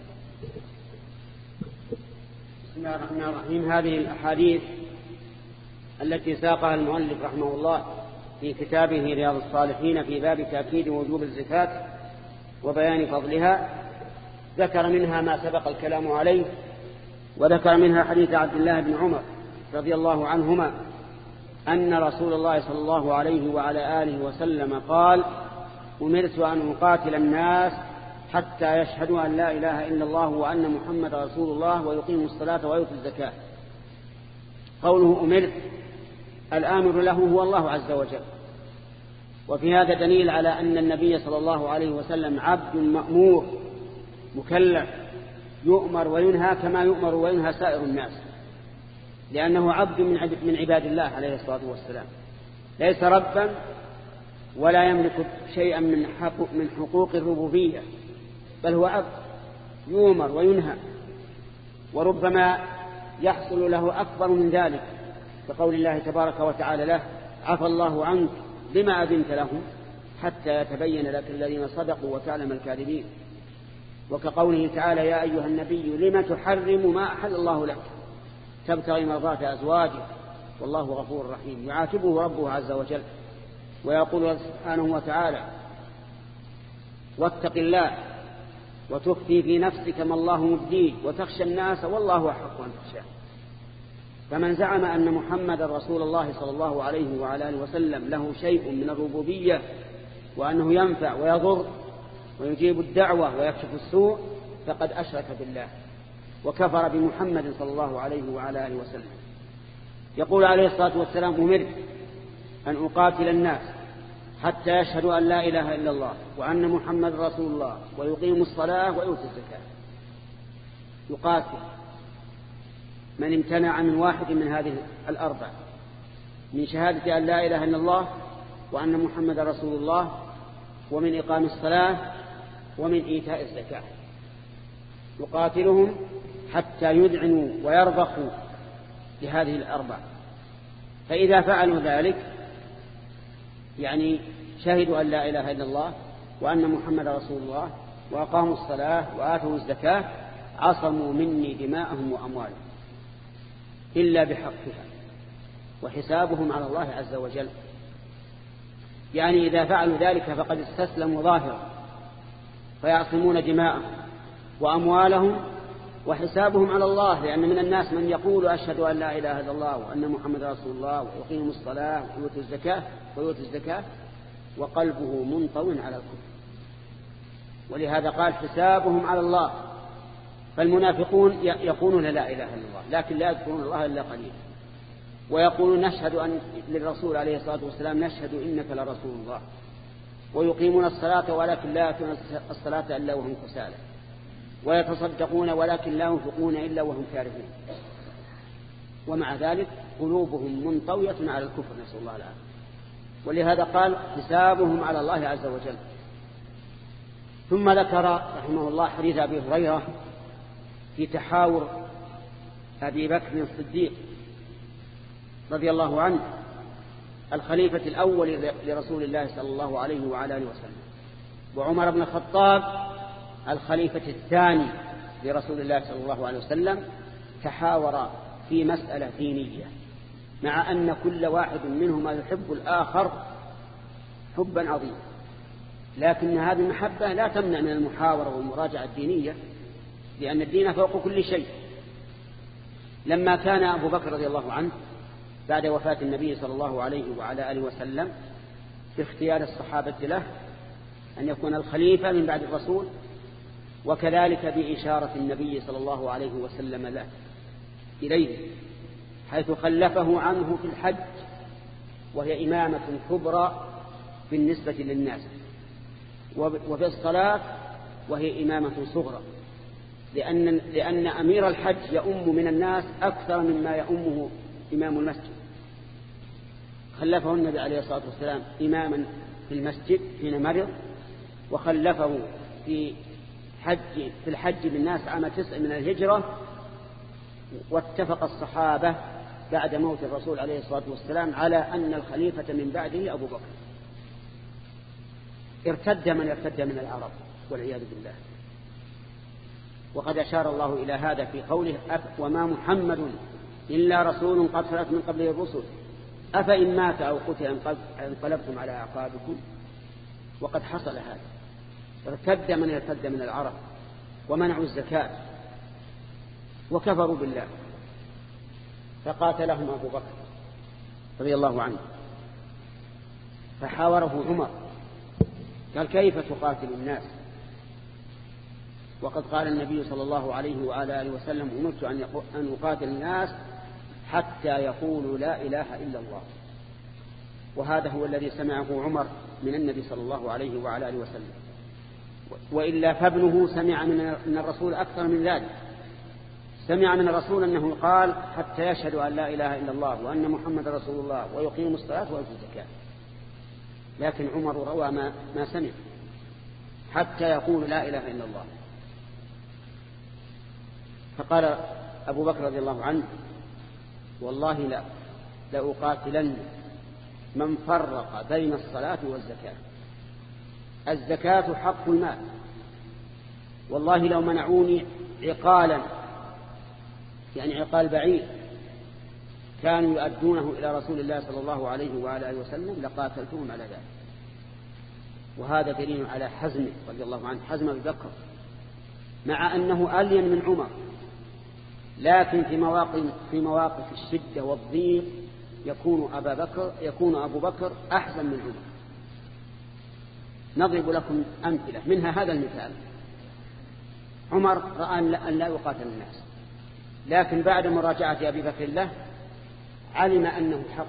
بسم الله الرحمن الرحيم. هذه الأحاديث التي ساقها المؤلف رحمه الله في كتابه رياض الصالحين في باب تأكيد وجوب الزكاة وبيان فضلها، ذكر منها ما سبق الكلام عليه، وذكر منها حديث عبد الله بن عمر رضي الله عنهما أن رسول الله صلى الله عليه وعلى آله وسلم قال: أمرت أن أقاتل الناس حتى يشهدوا أن لا إله إلا الله وأن محمد رسول الله ويقيموا الصلاة ويؤتوا الزكاة. قوله أمرت، الآمر له هو الله عز وجل، وفي هذا دليل على أن النبي صلى الله عليه وسلم عبد مأمور مكلف يؤمر وينهى كما يؤمر وينهى سائر الناس، لأنه عبد من عباد الله عليه الصلاة والسلام، ليس ربا ولا يملك شيئا من حقوق الربوبية، بل هو عبد يؤمر وينهى، وربما يحصل له أكبر من ذلك، كقول الله تبارك وتعالى له: عفى الله عنك لما أذنت لهم حتى يتبين لك الذين صدقوا وتعلم الكاذبين. وكقوله تعالى: يا أيها النبي لما تحرم ما أحل الله لك تبتغي مرضات أزواجك والله غفور رحيم. يعاتبه ربه عز وجل ويقول سبحانه وتعالى: واتق الله وتخفي في نفسك ما الله مبديه وتخشى الناس والله أحق أن تخشاه. فمن زعم أن محمد رسول الله صلى الله عليه وعلى آله وسلم له شيء من الربوبية وأنه ينفع ويضر ويجيب الدعوة ويكشف السوء فقد أشرك بالله وكفر بمحمد صلى الله عليه وعلى آله وسلم. يقول عليه الصلاة والسلام: أمرت أن أقاتل الناس حتى يشهدوا أن لا إله إلا الله وأن محمد رسول الله ويقيموا الصلاة ويؤتوا الزكاة. يقاتل من امتنع من واحد من هذه الأربع، من شهادة أن لا إله إلا الله وأن محمد رسول الله ومن إقام الصلاة ومن إيتاء الزكاة. يقاتلهم حتى يذعنوا ويرضخوا لهذه الأربع، فإذا فعلوا ذلك يعني شهدوا أن لا إله إلا الله وأن محمد رسول الله وأقاموا الصلاة وآتوا الزكاة عصموا مني دماءهم وأموالهم إلا بحقها وحسابهم على الله عز وجل. يعني إذا فعلوا ذلك فقد استسلموا ظاهرا فيعصمون دماءهم وأموالهم وحسابهم على الله، لأن من الناس من يقول: أشهد أن لا إله إلا الله وأن محمد رسول الله ويقيم الصلاة ويؤتي الزكاة وقلبه منطوٍ على الكفر. ولهذا قال: حسابهم على الله. فالمنافقون يقولون لا إله إلا الله لكن لا يذكرون الله إلا قليلا، ويقولون نشهد أن للرسول عليه الصلاة والسلام: نشهد إنك لرسول الله، ويقيمون الصلاة ولكن لا يأتون الصلاة إلا وهم كسالى، ويتصدقون ولكن لا ينفقون إلا وهم كارهون، ومع ذلك قلوبهم منطوية على الكفر، نسأل الله العافية. ولهذا قال: حسابهم على الله عز وجل. ثم ذكر رحمه الله حديث أبي هريرة في تحاور أبي بكر الصديق رضي الله عنه الخليفة الأول لرسول الله صلى الله عليه وعلى آله وسلم، وعمر بن الخطاب الخليفة الثاني لرسول الله صلى الله عليه وسلم، تحاورا في مسألة دينية، مع أن كل واحد منهما يحب الآخر حبا عظيما، لكن هذه المحبة لا تمنع من المحاورة والمراجعة الدينية، لأن الدين فوق كل شيء. لما كان أبو بكر رضي الله عنه بعد وفاة النبي صلى الله عليه وعلى آله وسلم باختيار الصحابة له أن يكون الخليفة من بعد الرسول، وكذلك بإشارة النبي صلى الله عليه وسلم له إليه، حيث خلفه عنه في الحج، وهي إمامة كبرى بالنسبة للناس، وفي الصلاة وهي إمامة صغرى، لأن أمير الحج يؤم من الناس أكثر مما يؤمه إمام المسجد. خلفه النبي عليه الصلاة والسلام إماما في المسجد حين مرض، وخلفه في الحج بالناس عام 9 من الهجرة. واتفق الصحابة بعد موت الرسول عليه الصلاة والسلام على أن الخليفة من بعده أبو بكر. ارتد من ارتد من العرب والعياذ بالله. وقد أشار الله إلى هذا في قوله: وما محمد إلا رسول قد خلت من قبله الرسل أفإن مات أو قتل انقلبتم على أعقابكم. وقد حصل هذا، ارتد من ارتد من العرب ومنعوا الزكاة وكفروا بالله، فقاتلهم أبو بكر رضي الله عنه، فحاوره عمر قال: كيف تقاتل الناس وقد قال النبي صلى الله عليه وعلى آله وسلم: أمرت أن أقاتل الناس حتى يقولوا لا إله إلا الله. وهذا هو الذي سمعه عمر من النبي صلى الله عليه وعلى آله وسلم، وإلا فابنه سمع من الرسول أكثر من ذلك. سمع من الرسول أنه قال: حتى يشهد أن لا إله إلا الله وأن محمد رسول الله ويقيم الصلاة ويؤتي الزكاة. لكن عمر روى ما سمع، حتى يقول لا إله إلا الله. فقال أبو بكر رضي الله عنه: والله لأقاتلن من فرق بين الصلاة والزكاة. الزكاة حق المال، والله لو منعوني عقالا، يعني عقال بعيد كانوا يؤدونه إلى رسول الله صلى الله عليه وعلى آله وسلم لقاتلتهم على ذلك. وهذا دليل على حزمه رضي الله عنه، حزم أبي بكر، مع أنه ألين من عمر، لكن في مواقف الشدة والضيق يكون أبو بكر أحزم من عمر. نضرب لكم أمثلة منها هذا المثال: عمر رأى أن لا يقاتل الناس، لكن بعد مراجعة أبي بكر له علم أنه حق،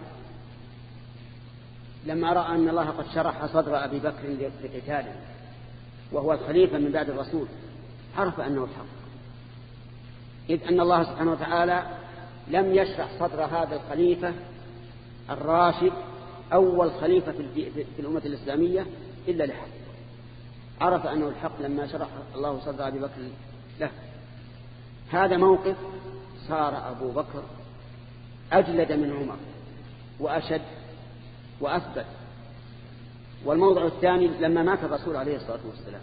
لما رأى أن الله قد شرح صدر أبي بكر لقتاله وهو الخليفة من بعد الرسول، عرف أنه الحق، إذ أن الله سبحانه وتعالى لم يشرح صدر هذا الخليفة الراشد أول خليفة في الأمة الإسلامية إلا لحق. عرف أنه الحق لما شرح الله صدر أبي بكر له. هذا موقف صار أبو بكر أجلد من عمر وأشد وأثبت. والموضع الثاني: لما مات الرسول عليه الصلاة والسلام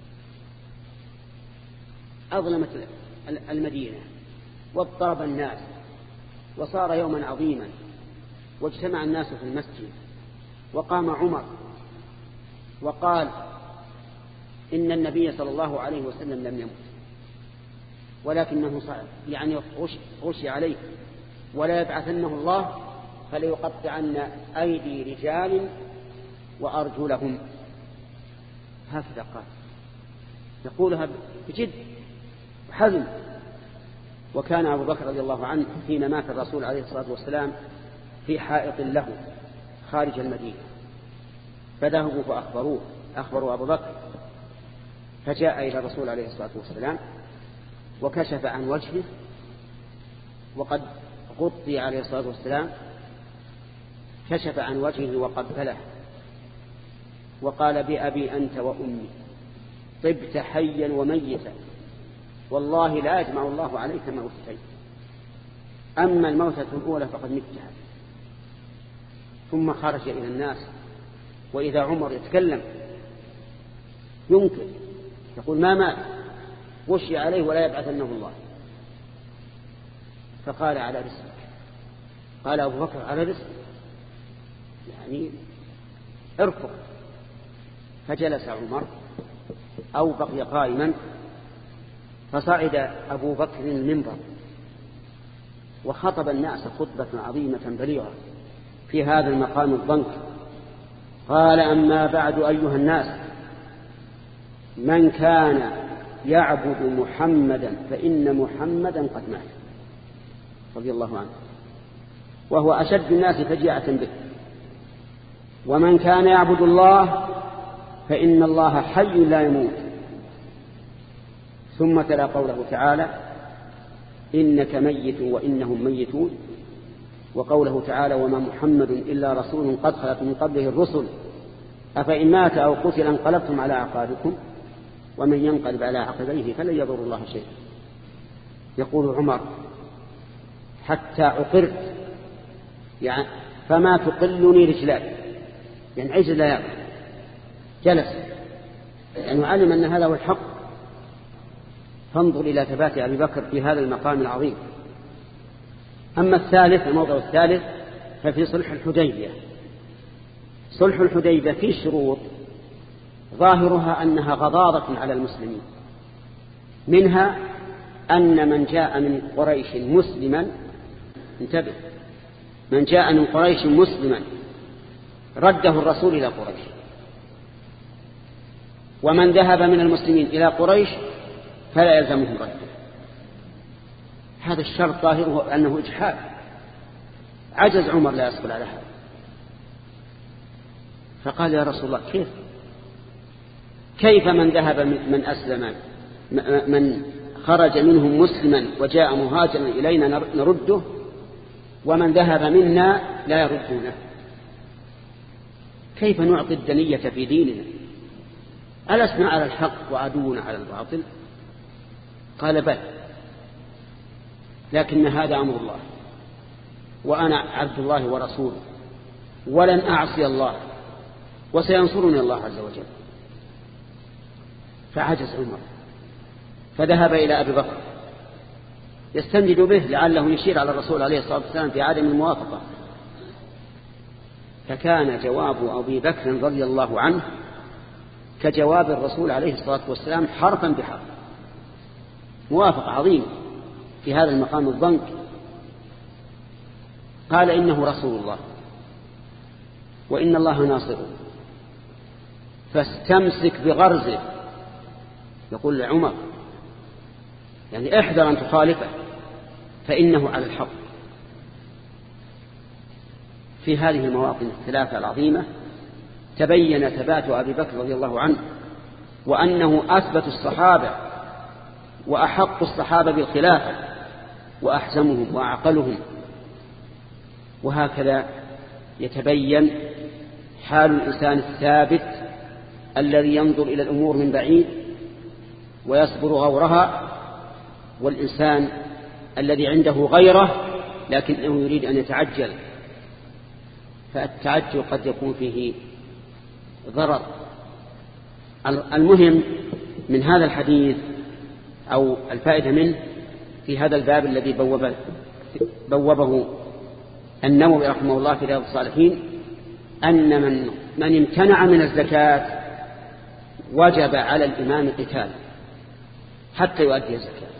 أظلمت المدينة واضطرب الناس، وصار يوما عظيما، واجتمع الناس في المسجد، وقام عمر وقال: إن النبي صلى الله عليه وسلم لم يمت، ولكنه يعني غشي عليه، ولا يبعثنه الله فليقطعن أيدي رجال وأرجلهم. هكذا قال، يقولها بجد وحزم. وكان أبو بكر رضي الله عنه حين مات الرسول عليه الصلاة والسلام في حائط له خارج المدينة، فذهبوا أخبروا أبو بكر، فجاء إلى الرسول عليه الصلاة والسلام وكشف عن وجهه، وقد غطي عليه الصلاة والسلام، كشف عن وجهه وقبله وقال: بأبي أنت وأمي طبت حيا وميتا، والله لا يجمع الله عليك موتتين، أما الموتة الأولى فقد متها. ثم خرج إلى الناس، وإذا عمر يتكلم ينكر، يقول: ما مات، غشي عليه ولا يبعثنه الله. فقال: على رسلك. قال أبو بكر: على رسلك، يعني ارفق. فجلس عمر أو بقي قائما، فصعد أبو بكر المنبر وخطب الناس خطبة عظيمة بليغة في هذا المقام الضنك. قال: أما بعد أيها الناس، من كان يعبد محمدا فإن محمدا قد مات، رضي الله عنه، وهو أشد الناس فجيعة به. ومن كان يعبد الله فإن الله حي لا يموت. ثم تلا قوله تعالى: إنك ميت وإنهم ميتون. وقوله تعالى: وما محمد إلا رسول قد خلت من قبله الرسل أفإن مات أو قتل انقلبتم على أعقابكم ومن ينقلب على عقبيه فلن يضر الله شيئا. يقول عمر: حتى عقرت، يعني فما تقلني رجلاي، يعني عجز لا يقل، جلس لأنه علم أن هذا هو الحق. فانظر إلى ثبات أبي بكر في هذا المقام العظيم. أما الثالث، الموضع الثالث، ففي صلح الحديبية. صلح الحديبية فيه شروط ظاهرها أنها غضاضة على المسلمين، منها أن من جاء من قريش مسلما، انتبه، من جاء من قريش مسلما رده الرسول إلى قريش، ومن ذهب من المسلمين إلى قريش فلا يلزمهم رده. هذا الشرط ظاهره أنه إجحاف. عجز عمر لا يصبر على هذا، فقال: يا رسول الله، كيف من ذهب من أسلم، من خرج منهم مسلما وجاء مهاجرا إلينا نرده، ومن ذهب منا لا يردونه؟ كيف نعطي الدنية في ديننا؟ ألسنا على الحق وعدونا على الباطل؟ قال: بل، لكن هذا أمر الله، وأنا عبد الله ورسوله، ولن أعصي الله، وسينصرني الله عز وجل. فعجز عمر، فذهب إلى أبي بكر يستنجد به لعله يشير على الرسول عليه الصلاة والسلام في عدم الموافقة. فكان جواب أبي بكر رضي الله عنه كجواب الرسول عليه الصلاة والسلام حرفا بحرف، موافقة عظيمة في هذا المقام الضنك. قال: إنه رسول الله وإن الله ناصره، فاستمسك بغرزه. يقول لعمر: يعني احذر أن تخالفه فإنه على الحق. في هذه المواطن الثلاثة العظيمة تبين ثبات أبي بكر رضي الله عنه، وأنه أثبت الصحابة وأحق الصحابة بالخلافة وأحزمهم وأعقلهم. وهكذا يتبين حال الإنسان الثابت الذي ينظر إلى الأمور من بعيد ويصبر غورها، والإنسان الذي عنده غيره لكنه يريد أن يتعجل، فالتعجل قد يكون فيه ضرر. المهم من هذا الحديث أو الفائدة منه في هذا الباب الذي بوبه النووي رحمه الله في رياض الصالحين، أن من امتنع من الزكاة وجب على الإمام قتاله حتى يؤدي الزكاة،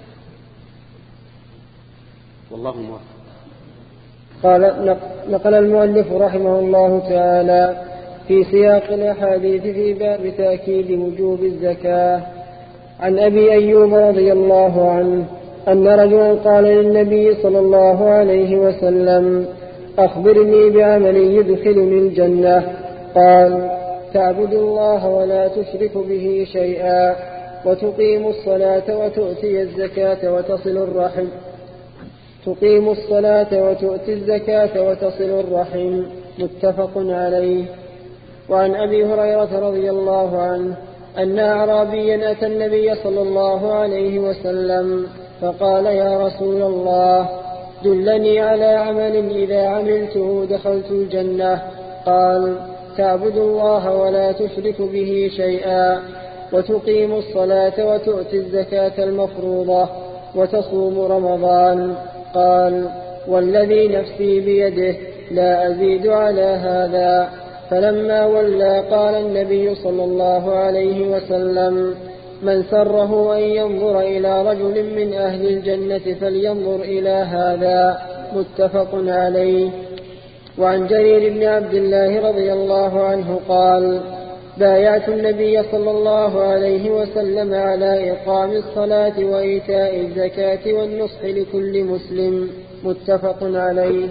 والله موفق. قال نقل المؤلف رحمه الله تعالى في سياق الأحاديث في باب تأكيد وجوب الزكاة عن أبي أيوب رضي الله عنه أن رجلا قال للنبي صلى الله عليه وسلم: أخبرني بعمل يدخلني الجنة. قال: تعبد الله ولا تشرك به شيئا، وتقيم الصلاة وتؤتي الزكاة وتصل الرحم. تقيم الصلاة وتؤتي الزكاة وتصل الرحم. متفق عليه. وعن أبي هريرة رضي الله عنه أن أعرابيا أتى النبي صلى الله عليه وسلم فقال: يا رسول الله، دلني على عمل إذا عملته دخلت الجنة. قال: تعبد الله ولا تشرك به شيئا، وتقيم الصلاة وتؤتي الزكاة المفروضة، وتصوم رمضان. قال: والذي نفسي بيده لا أزيد على هذا. فلما ولى قال النبي صلى الله عليه وسلم: من سره أن ينظر إلى رجل من أهل الجنة فلينظر إلى هذا. متفق عليه. وعن جرير بن عبد الله رضي الله عنه قال: بايعت النبي صلى الله عليه وسلم على إقام الصلاة وإيتاء الزكاة والنصح لكل مسلم. متفق عليه.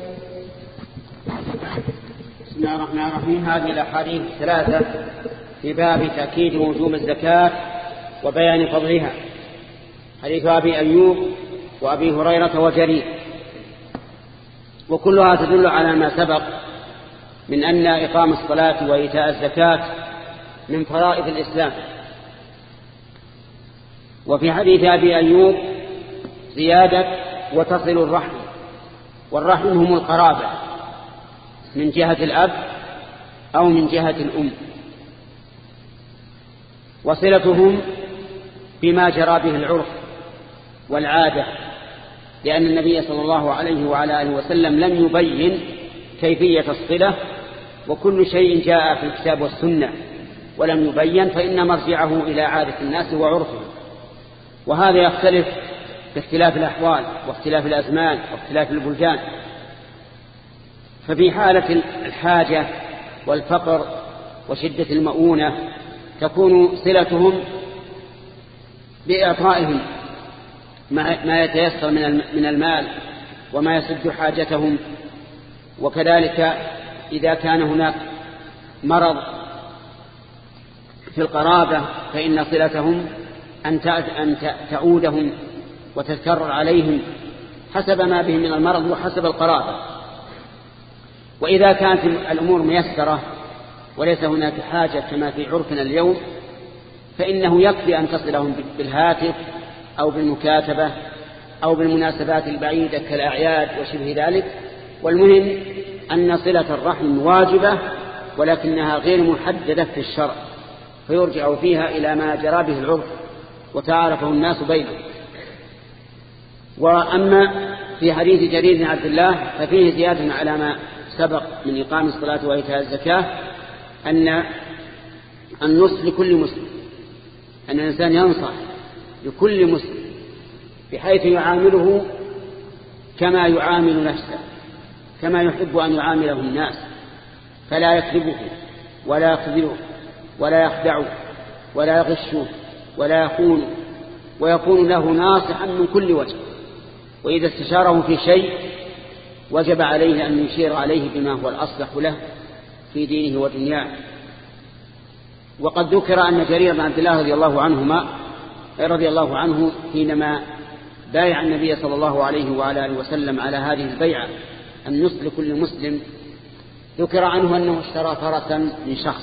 بسم الله الرحمن الرحيم. هذه الأحاديث الثلاثة في باب تأكيد وجوب الزكاة وبيان فضلها. حديث أبي أيوب وأبي هريرة وجرير، وكلها تدل على ما سبق من أن إقام الصلاة وإيتاء الزكاة من فرائض الإسلام. وفي حديث أبي أيوب زيادة: وتصل الرحم. والرحم هم القرابة من جهة الأب أو من جهة الأم، وصلتهم بما جرى به العرف والعادة، لأن النبي صلى الله عليه وعلى آله وسلم لم يبين كيفية الصلة، وكل شيء جاء في الكتاب والسنة ولم يبين فإن مرجعه إلى عادة الناس وعرفهم. وهذا يختلف باختلاف الأحوال واختلاف الأزمان واختلاف البلدان. ففي حالة الحاجة والفقر وشدة المؤونة تكون صلتهم بإعطائهم ما يتيسر من المال وما يسد حاجتهم. وكذلك إذا كان هناك مرض في القرابة فإن صلتهم أن تعودهم وتتكرر عليهم حسب ما بهم من المرض وحسب القرابة. وإذا كانت الأمور ميسرة وليس هناك حاجة كما في عرفنا اليوم فإنه يكفي أن تصلهم بالهاتف أو بالمكاتبة أو بالمناسبات البعيدة كالأعياد وشبه ذلك. والمهم أن صلة الرحم واجبة ولكنها غير محددة في الشرع، فيرجع فيها إلى ما جرى به العرف وتعارفه الناس بينهم. وأما في حديث جرير بن عبد الله ففيه زيادة على ما سبق من إقام الصلاة وإيتاء الزكاة، أن النصح لكل مسلم، أن الإنسان ينصح لكل مسلم بحيث يعامله كما يعامل نفسه، كما يحب أن يعامله الناس، فلا يكذبه ولا يخذله ولا يخدعه ولا يغشه ولا يخونه، ويكون له ناصحا من كل وجه. وإذا استشاره في شيء وجب عليه أن يشير عليه بما هو الأصلح له في دينه ودنياه. وقد ذكر أن جرير بن عبد الله رضي الله عنه حينما بايع النبي صلى الله عليه وعلى آله وسلم على هذه البيعة النصح لكل مسلم، ذكر عنه أنه اشترى فرسا من شخص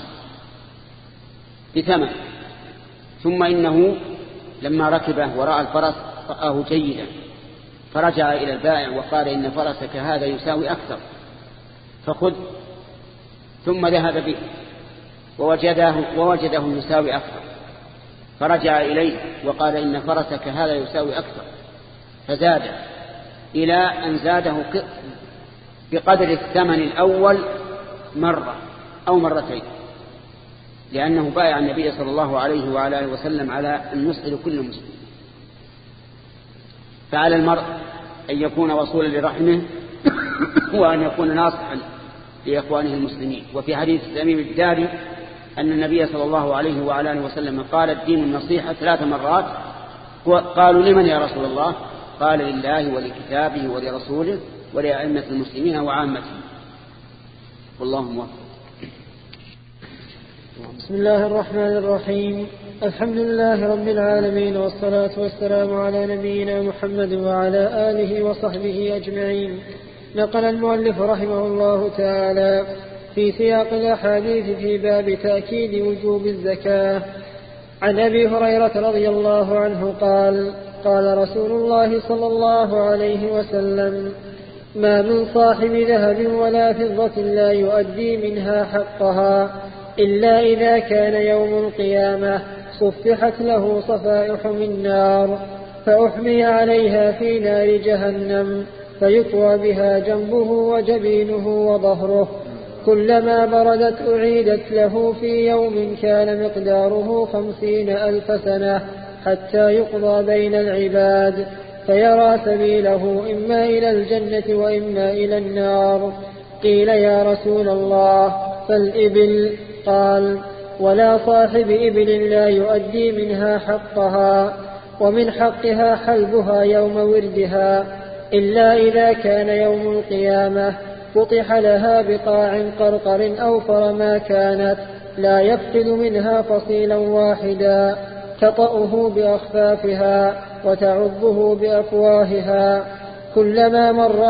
بثمن، ثم إنه لما ركبه ورأى الفرس رآه جيدا فرجع إلى البائع وقال: إن فرسك هذا يساوي أكثر فخذ. ثم ذهب به ووجده يساوي أكثر فرجع إليه وقال: إن فرسك هذا يساوي أكثر فزاد، إلى أن زاده بقدر الثمن الأول مرة أو مرتين، لأنه بايع النبي صلى الله عليه وعلى آله وسلم على النصح لكل مسلم. فعلى المرء أن يكون وصولا لرحمه وأن يكون ناصحا لإخوانه المسلمين. وفي حديث تميم الداري أن النبي صلى الله عليه وعلى آله وسلم قال: الدين النصيحة 3 مرات. قالوا: لمن يا رسول الله؟ قال: لله ولكتابه ولرسوله ولأئمة المسلمين وعامتهم. والله موفق. بسم الله الرحمن الرحيم. الحمد لله رب العالمين، والصلاة والسلام على نبينا محمد وعلى آله وصحبه أجمعين. نقل المؤلف رحمه الله تعالى في سياق الأحاديث في باب تأكيد وجوب الزكاة عن أبي هريرة رضي الله عنه قال: قال رسول الله صلى الله عليه وسلم: ما من صاحب ذهب ولا فضة لا يؤدي منها حقها إلا إذا كان يوم القيامة صفحت له صفائح من نار فأحمي عليها في نار جهنم فيطوى بها جنبه وجبينه وظهره. كلما بردت أعيدت له في يوم كان مقداره 50,000 سنة حتى يقضى بين العباد فيرى سبيله إما إلى الجنة وإما إلى النار. قيل يا رسول الله فالإبل؟ قال ولا صاحب إبل لا يؤدي منها حقها، ومن حقها حلبها يوم وردها، إلا إذا كان يوم القيامة فتح لها بقاع قرقر أوفر ما كانت لا يفقد منها فصيلا واحدا تطأه بأخفافها وتعضه بأفواهها. كلما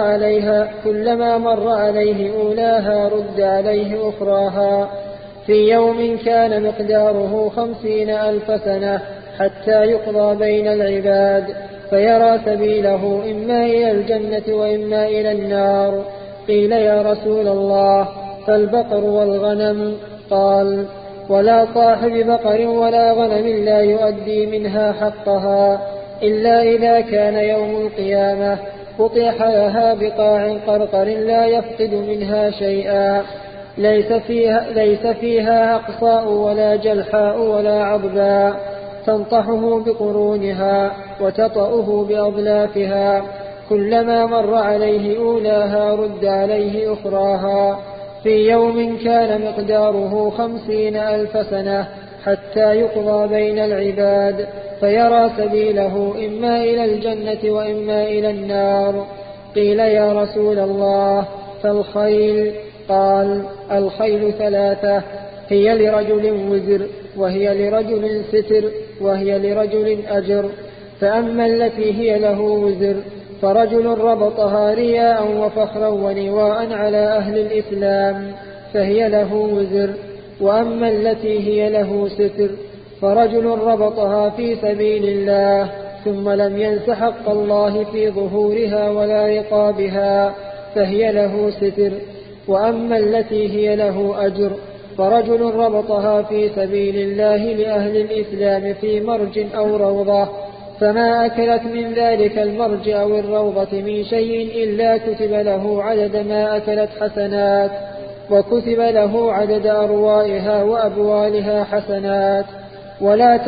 مر عليه أولاها رد عليه أخراها. في يوم كان مقداره 50,000 سنة حتى يقضى بين العباد فيرى سبيله إما إلى الجنة وإما إلى النار. قيل يا رسول الله فالبقر والغنم؟ قال ولا صاحب بقر ولا غنم لا يؤدي منها حقها، إلا إذا كان يوم القيامة فتح لها بقاع قرقر لا يفقد منها شيئا، ليس فيها أقصاء ولا جلحاء ولا عضباء، تنطحه بقرونها وتطأه بأضلافها. كلما مر عليه أولاها رد عليه أخراها. في يوم كان مقداره 50,000 سنة حتى يقضى بين العباد فيرى سبيله إما إلى الجنة وإما إلى النار. قيل يا رسول الله فالخيل؟ قال الخيل 3، هي لرجل وزر، وهي لرجل ستر، وهي لرجل أجر. فأما التي هي له وزر فرجل ربطها رياء وفخرا ونواء على أهل الإسلام فهي له وزر. وأما التي هي له ستر فرجل ربطها في سبيل الله ثم لم ينس حق الله في ظهورها ولا رقابها فهي له ستر. وأما التي هي له أجر فرجل ربطها في سبيل الله لأهل الإسلام في مرج أو روضة، فما أكلت من ذلك المرج أو الروضة من شيء إلا كتب له عدد ما أكلت حسنات، وكتب له عدد أروائها وأبوالها حسنات. ولا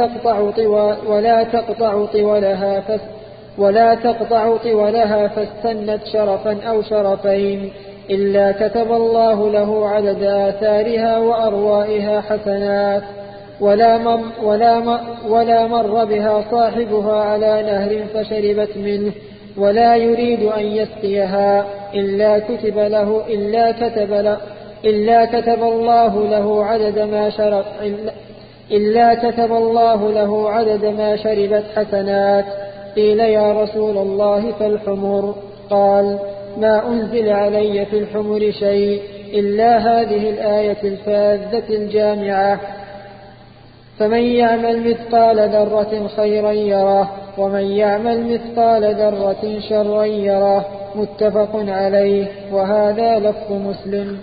تقطع طولها فاستنت شرفا أو شرفين إلا كتب الله له عدد آثارها وأروائها حسنات. ولا مر بها صاحبها على نهر فشربت منه ولا يريد أن يسقيها إلا كتب الله له عدد ما شربت حسنات. قيل يا رسول الله فالحمر؟ قال ما أنزل علي في الحمر شيء إلا هذه الآية الفاذة الجامعة: فمن يعمل مثقال ذرة خيرا يره ومن يعمل مثقال ذرة شرا يره. متفق عليه، وهذا لفظ مسلم.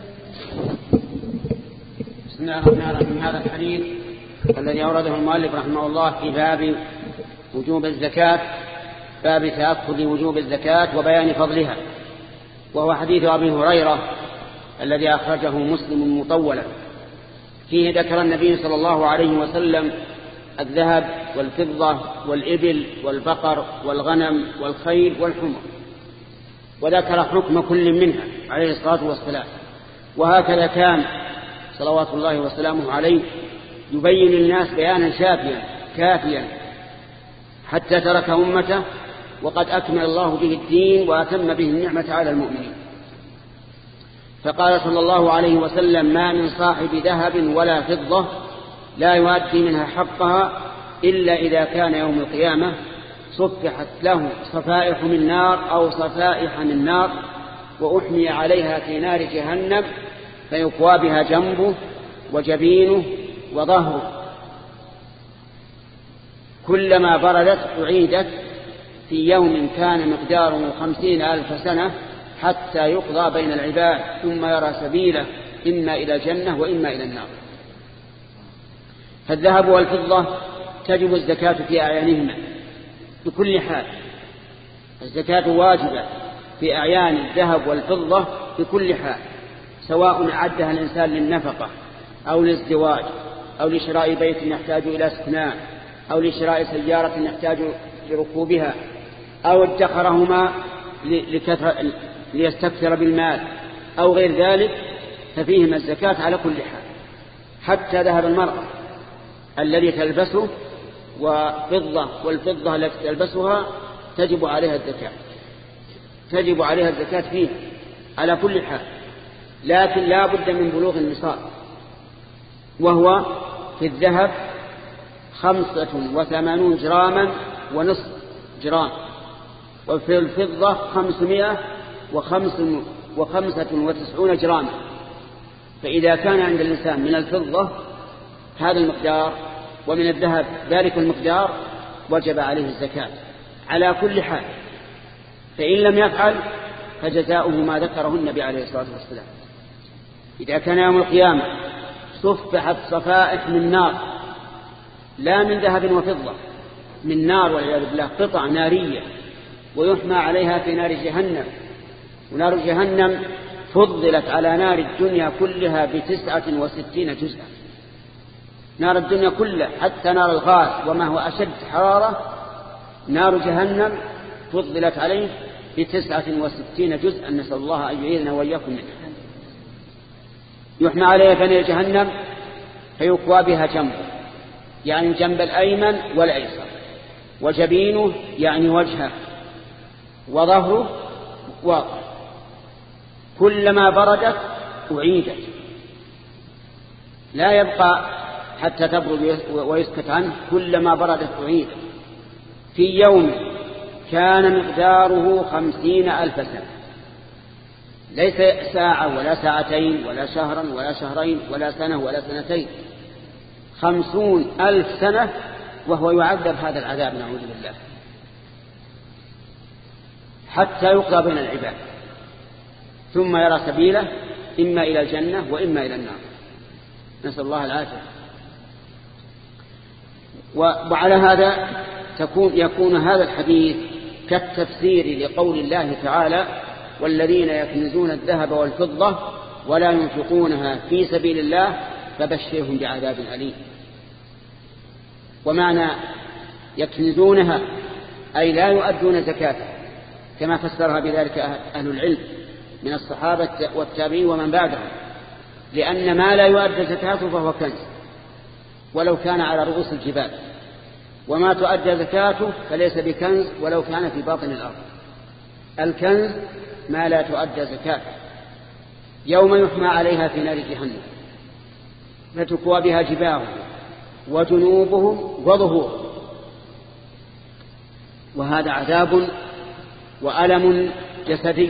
بسم الله الرحمن الرحيم. هذا الحديث الذي أورده المؤلف رحمه الله في باب وجوب الزكاة، باب تأكد وجوب الزكاة وبيان فضلها، وهو حديث أبي هريرة الذي أخرجه مسلم مطولا. فيه ذكر النبي صلى الله عليه وسلم الذهب والفضة والإبل والبقر والغنم والخيل والحمر، وذكر حكم كل منها عليه الصلاة والسلام. وهكذا كان صلوات الله وسلامه عليه يبين للناس بيانا شافيا كافيا حتى ترك أمته وقد أكمل الله به الدين وأتم به النعمة على المؤمنين. فقال صلى الله عليه وسلم: ما من صاحب ذهب ولا فضة لا يؤدي منها حقها إلا إذا كان يوم القيامة صفحت له صفائح من نار أو صفائح من نار وأحمي عليها في نار جهنم فيقوى بها جنبه وجبينه وظهره، كلما بردت أعيدت في يوم كان مقداره 50,000 سنة حتى يقضى بين العباد ثم يرى سبيله إما إلى الجنة وإما إلى النار. فالذهب والفضة تجب الزكاة في أعيانهما بكل حال. الزكاة واجبة في أعيان الذهب والفضة بكل حال، سواء أعدها الإنسان للنفقة أو للزواج أو لشراء بيت يحتاج إلى سكنان أو لشراء سيارة يحتاج لركوبها أو ادخرهما ليستكثر بالمال أو غير ذلك، ففيهما الزكاة على كل حال. حتى ذهب المرأة الذي تلبسه وفضة، والفضة التي تلبسها تجب عليها الزكاة فيه على كل حال، لكن لا بد من بلوغ النصاب، وهو في الذهب 85 جراما ونصف جرام، وفي الفضة 595 جراما. فإذا كان عند الإنسان من الفضة هذا المقدار ومن الذهب ذلك المقدار وجب عليه الزكاة على كل حال. فإن لم يفعل فجزاؤه ما ذكره النبي عليه الصلاة والسلام. إذا كان يوم القيامة صفحت صفائح من نار، لا من ذهب وفضة، من نار والعياذ بالله، قطع نارية، ويحمى عليها في نار جهنم، ونار جهنم فضلت على نار الدنيا كلها ب69 جزءا. نار الدنيا كلها حتى نار الغاز وما هو أشد حرارة، نار جهنم فضلت عليه ب69 جزءا، نسأل الله أن يعيذنا وإياكم منها. يحمى عليها في نار جهنم فيكوى بها جنبه، يعني الجنب الأيمن والأيسر، وجبينه يعني وجهه، وظهره واضح. كلما بردت أعيدت، لا يبقى حتى تبرد ويسكت عنه، كلما بردت أعيدت. في يوم كان مقداره 50,000 سنة، ليس ساعة ولا ساعتين ولا شهرا ولا شهرين ولا سنة ولا سنتين، 50,000 سنة وهو يعذب هذا العذاب، نعوذ بالله، حتى يقضى بين العباد، ثم يرى سبيله إما إلى الجنة وإما إلى النار، نسأل الله العافية. وعلى هذا يكون هذا الحديث كالتفسير لقول الله تعالى: والذين يكنزون الذهب والفضة ولا ينفقونها في سبيل الله فبشرهم بعذاب أليم. ومعنى يكنزونها أي لا يؤدون زكاتها، كما فسرها بذلك أهل العلم من الصحابة والتابعين ومن بعدهم، لأن ما لا يؤدى زكاته فهو كنز ولو كان على رؤوس الجبال، وما تؤدى زكاته فليس بكنز ولو كان في باطن الأرض. الكنز ما لا تؤدى زكاته. يوم يحمى عليها في نار جهنم فتكوى بها جباههم وجنوبهم وظهورهم، وهذا عذاب وألم جسدي.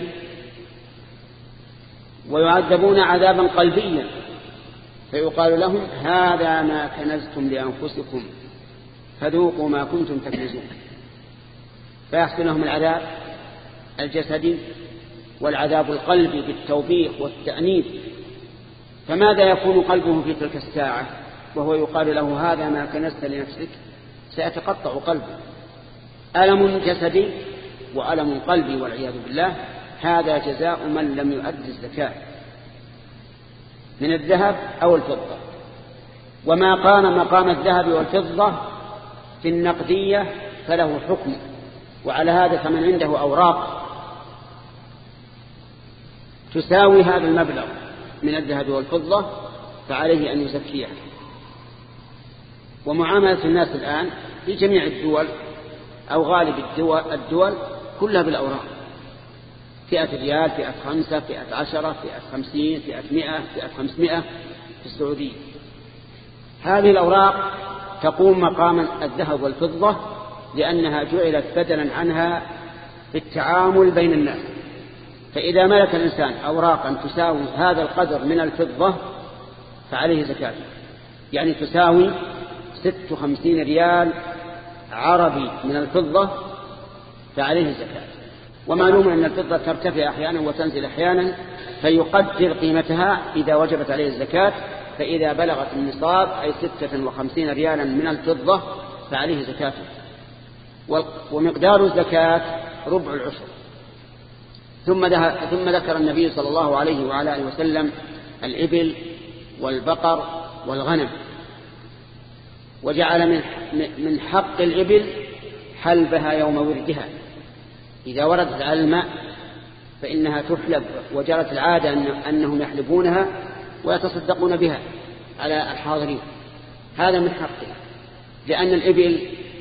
ويعذبون عذابا قلبيا، فيقال لهم: هذا ما كنزتم لأنفسكم فذوقوا ما كنتم تكنزون. فيحصل لهم العذاب الجسدي والعذاب القلبي بالتوبيخ والتأنيب. فماذا يكون قلبه في تلك الساعة وهو يقال له: هذا ما كنزت لنفسك؟ سيتقطع قلبه، ألم جسدي وألم قلبي والعياذ بالله. هذا جزاء من لم يؤد الزكاة من الذهب أو الفضة. وما قام مقام الذهب والفضة في النقدية فله حكم. وعلى هذا فمن عنده أوراق تساوي هذا المبلغ من الذهب والفضة فعليه أن يزكيها. ومعاملة الناس الآن في جميع الدول أو غالب الدول كلها بالأوراق: 100 ريال، 100 5، 100 10، 100 50، 100 100، 100 500 في السعودية. هذه الأوراق تقوم مقام الذهب والفضة لأنها جعلت بدلا عنها في التعامل بين الناس. فإذا ملك الإنسان أوراقا تساوي هذا القدر من الفضة فعليه زكاة، يعني تساوي 56 ريال عربي من الفضة فعليه زكاة. ومعلوم أن الفضة ترتفع أحيانا وتنزل أحيانا، فيقدر قيمتها إذا وجبت عليه الزكاة. فإذا بلغت النصاب أي 56 ريالا من الفضة فعليه زكاته. ومقدار الزكاة ربع العشر، ثم ذكر النبي صلى الله عليه وعلى آله وسلم الإبل والبقر والغنم، وجعل من حق الإبل حلبها يوم وردها، إذا وردت على الماء فإنها تحلب، وجرت العادة أنهم يحلبونها ويتصدقون بها على الحاضرين. هذا من حقه، لأن الإبل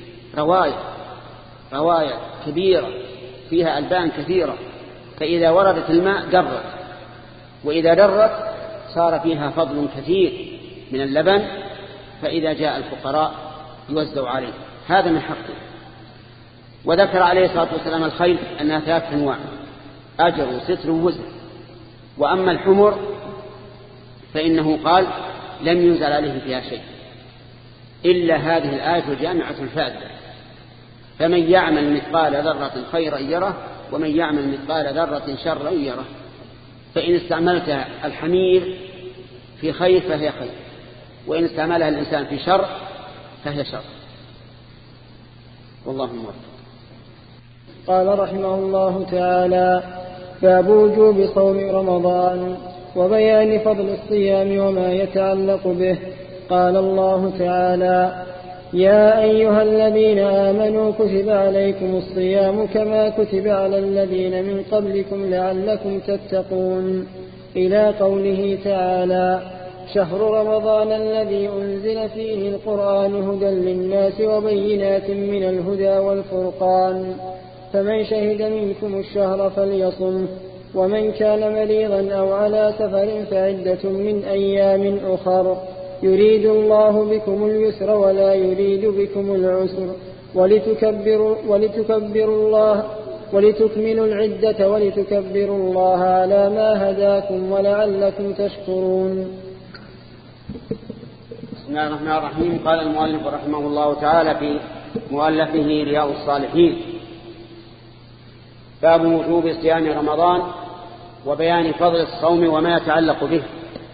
رواية كبيرة فيها ألبان كثيرة، فإذا وردت الماء درت، وإذا درت صار فيها فضل كثير من اللبن، فإذا جاء الفقراء يوزع عليه. هذا من حقه. وذكر عليه الصلاة والسلام الخيل أنها 3 أنواع: أجر وستر ووزر. وأما الحمر فإنه قال لم ينزل عليه فيها شيء إلا هذه الآية الجامعة الفاذة: فمن يعمل مثقال ذرة خيرا يره ومن يعمل مثقال ذرة شرا يره. فإن استعملت الحمير في خير فهي خير، وإن استعملها الإنسان في شر فهي شر. والله موفق. قال رحمه الله تعالى: باب وجوب صوم رمضان وبيان فضل الصيام وما يتعلق به. قال الله تعالى: يا أيها الذين آمنوا كتب عليكم الصيام كما كتب على الذين من قبلكم لعلكم تتقون، إلى قوله تعالى: شهر رمضان الذي أنزل فيه القرآن هدى للناس وبينات من الهدى والفرقان، فمن شهد منكم الشهر فليصمه، ومن كان مريضا أو على سفر فعدة من أيام أخر، يريد الله بكم اليسر ولا يريد بكم العسر، ولتكبروا الله ولتكملوا العدة ولتكبروا الله على ما هداكم ولعلكم تشكرون. بسم الله الرحمن الرحيم. قال المؤلف رحمه الله تعالى في مؤلفه رياض الصالحين: باب وجوب صيام رمضان وبيان فضل الصوم وما يتعلق به.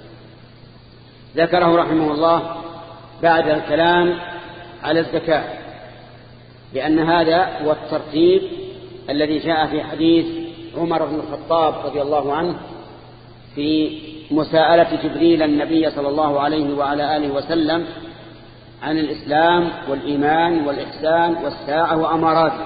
ذكره رحمه الله بعد الكلام على الزكاة، لأن هذا هو الترتيب الذي جاء في حديث عمر بن الخطاب رضي الله عنه في مساءلة جبريل النبي صلى الله عليه وعلى آله وسلم عن الإسلام والإيمان والإحسان والساعة وأماراته.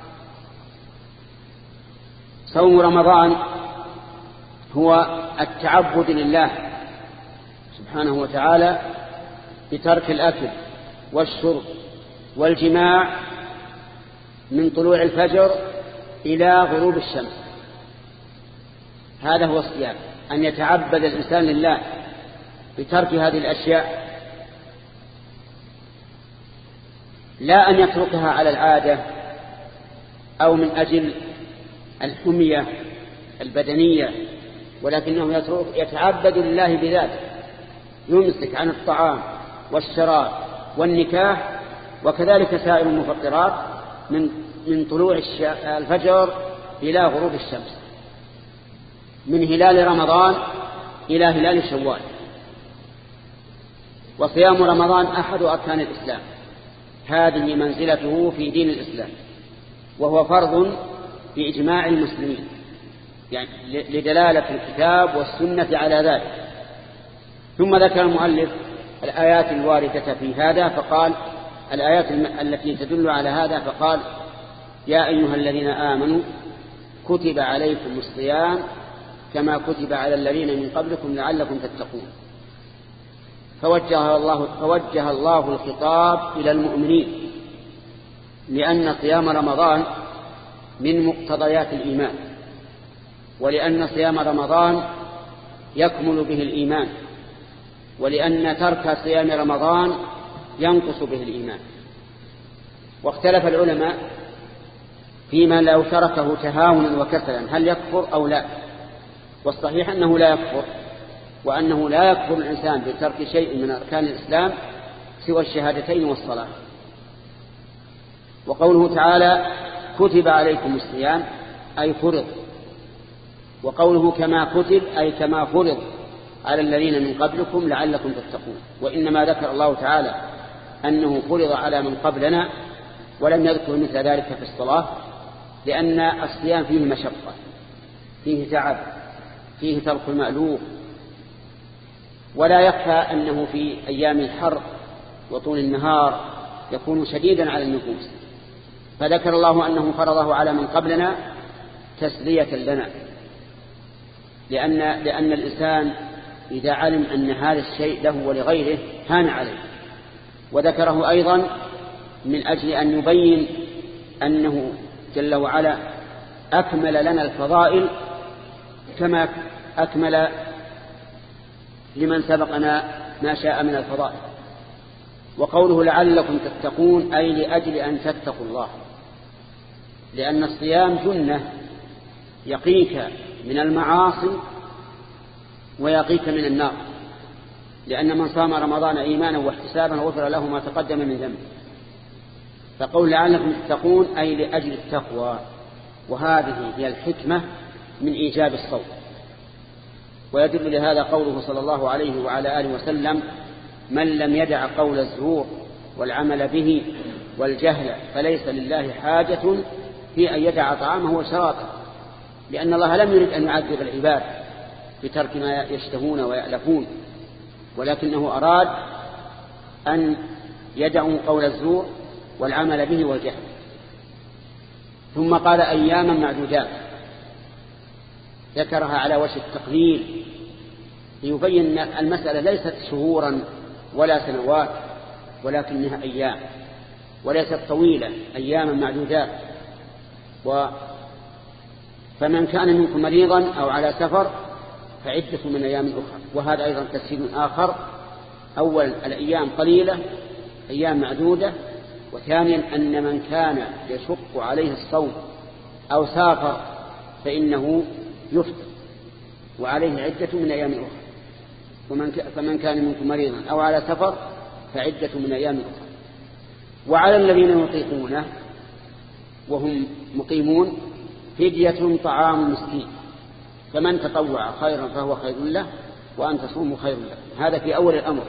صوم رمضان هو التعبد لله سبحانه وتعالى بترك الأكل والشرب والجماع من طلوع الفجر إلى غروب الشمس. هذا هو الصيام، أن يتعبد الإنسان لله بترك هذه الأشياء، لا أن يتركها على العادة أو من أجل الحمية البدنية، ولكنه يتعبد لله بذلك، يمسك عن الطعام والشراب والنكاح وكذلك سائر المفطرات من طلوع الفجر إلى غروب الشمس، من هلال رمضان إلى هلال شوال. وصيام رمضان أحد أركان الإسلام، هذه منزلته في دين الإسلام، وهو فرض بإجماع المسلمين، يعني لدلالة الكتاب والسنة على ذلك. ثم ذكر المؤلف الآيات الواردة في هذا، فقال الآيات التي تدل على هذا، فقال: يا أيها الذين آمنوا كتب عليكم الصيام كما كتب على الذين من قبلكم لعلكم تتقون. فوجه الله الخطاب إلى المؤمنين، لأن صيام رمضان من مقتضيات الإيمان، ولأن صيام رمضان يكمل به الإيمان، ولأن ترك صيام رمضان ينقص به الإيمان. واختلف العلماء فيما لو تركه تهاونا وكسلا هل يكفر أو لا، والصحيح أنه لا يكفر، وأنه لا يكفر الإنسان بترك شيء من أركان الإسلام سوى الشهادتين والصلاة. وقوله تعالى: كتب عليكم الصيام أي فرض، وقوله كما كتب أي كما فرض على الذين من قبلكم لعلكم تتقون. وإنما ذكر الله تعالى أنه فرض على من قبلنا ولم يذكر مثل ذلك في الصلاة، لأن الصيام فيه مشقة، فيه تعب، فيه ترك المألوف. ولا يخفى أنه في أيام الحر وطول النهار يكون شديدا على النفوس، فذكر الله أنه فرضه على من قبلنا تسلية لنا، لأن الإنسان إذا علم أن هذا الشيء له ولغيره هان عليه. وذكره أيضا من أجل أن يبين أنه جل وعلا أكمل لنا الفضائل كما أكمل لمن سبقنا ما شاء من الفضائل. وقوله لعلكم تتقون أي لأجل أن تتقوا الله، لأن الصيام جنة يقيك من المعاصي ويقيك من النار، لأن من صام رمضان إيمانا واحتسابا غفر له ما تقدم من ذنبه. فقول لعلكم تتقون أي لأجل التقوى، وهذه هي الحكمة من إيجاب الصوم. ويدل لهذا قوله صلى الله عليه وعلى آله وسلم: من لم يدع قول الزور والعمل به والجهل فليس لله حاجة في أن يدع طعامه وشرابه. لأن الله لم يرد أن يعذب العباد بترك ما يشتهون ويألفون، ولكنه أراد أن يدعوا قول الزور والعمل به والجهل. ثم قال أياما معدودات، ذكرها على وجه التقليل ليبين أن المسألة ليست شهورا ولا سنوات، ولكنها أيام وليست طويلة، أياما معدودات. فمن كان منكم مريضا أو على سفر فعدة من أيام أخرى. وهذا أيضا تفسير آخر: أول الأيام قليلة أيام معدودة، وثانيا أن من كان يشق عليه الصوم أو سافر فإنه يفطر وعليه عدة من أيام أخرى. فمن كان منكم مريضا أو على سفر فعدة من أيام أخرى. وعلى الذين يطيقونه وهم مقيمون فدية طعام مسكين، فمن تطوع خيرا فهو خير له وأن تصوموا خير له. هذا في أول الأمر.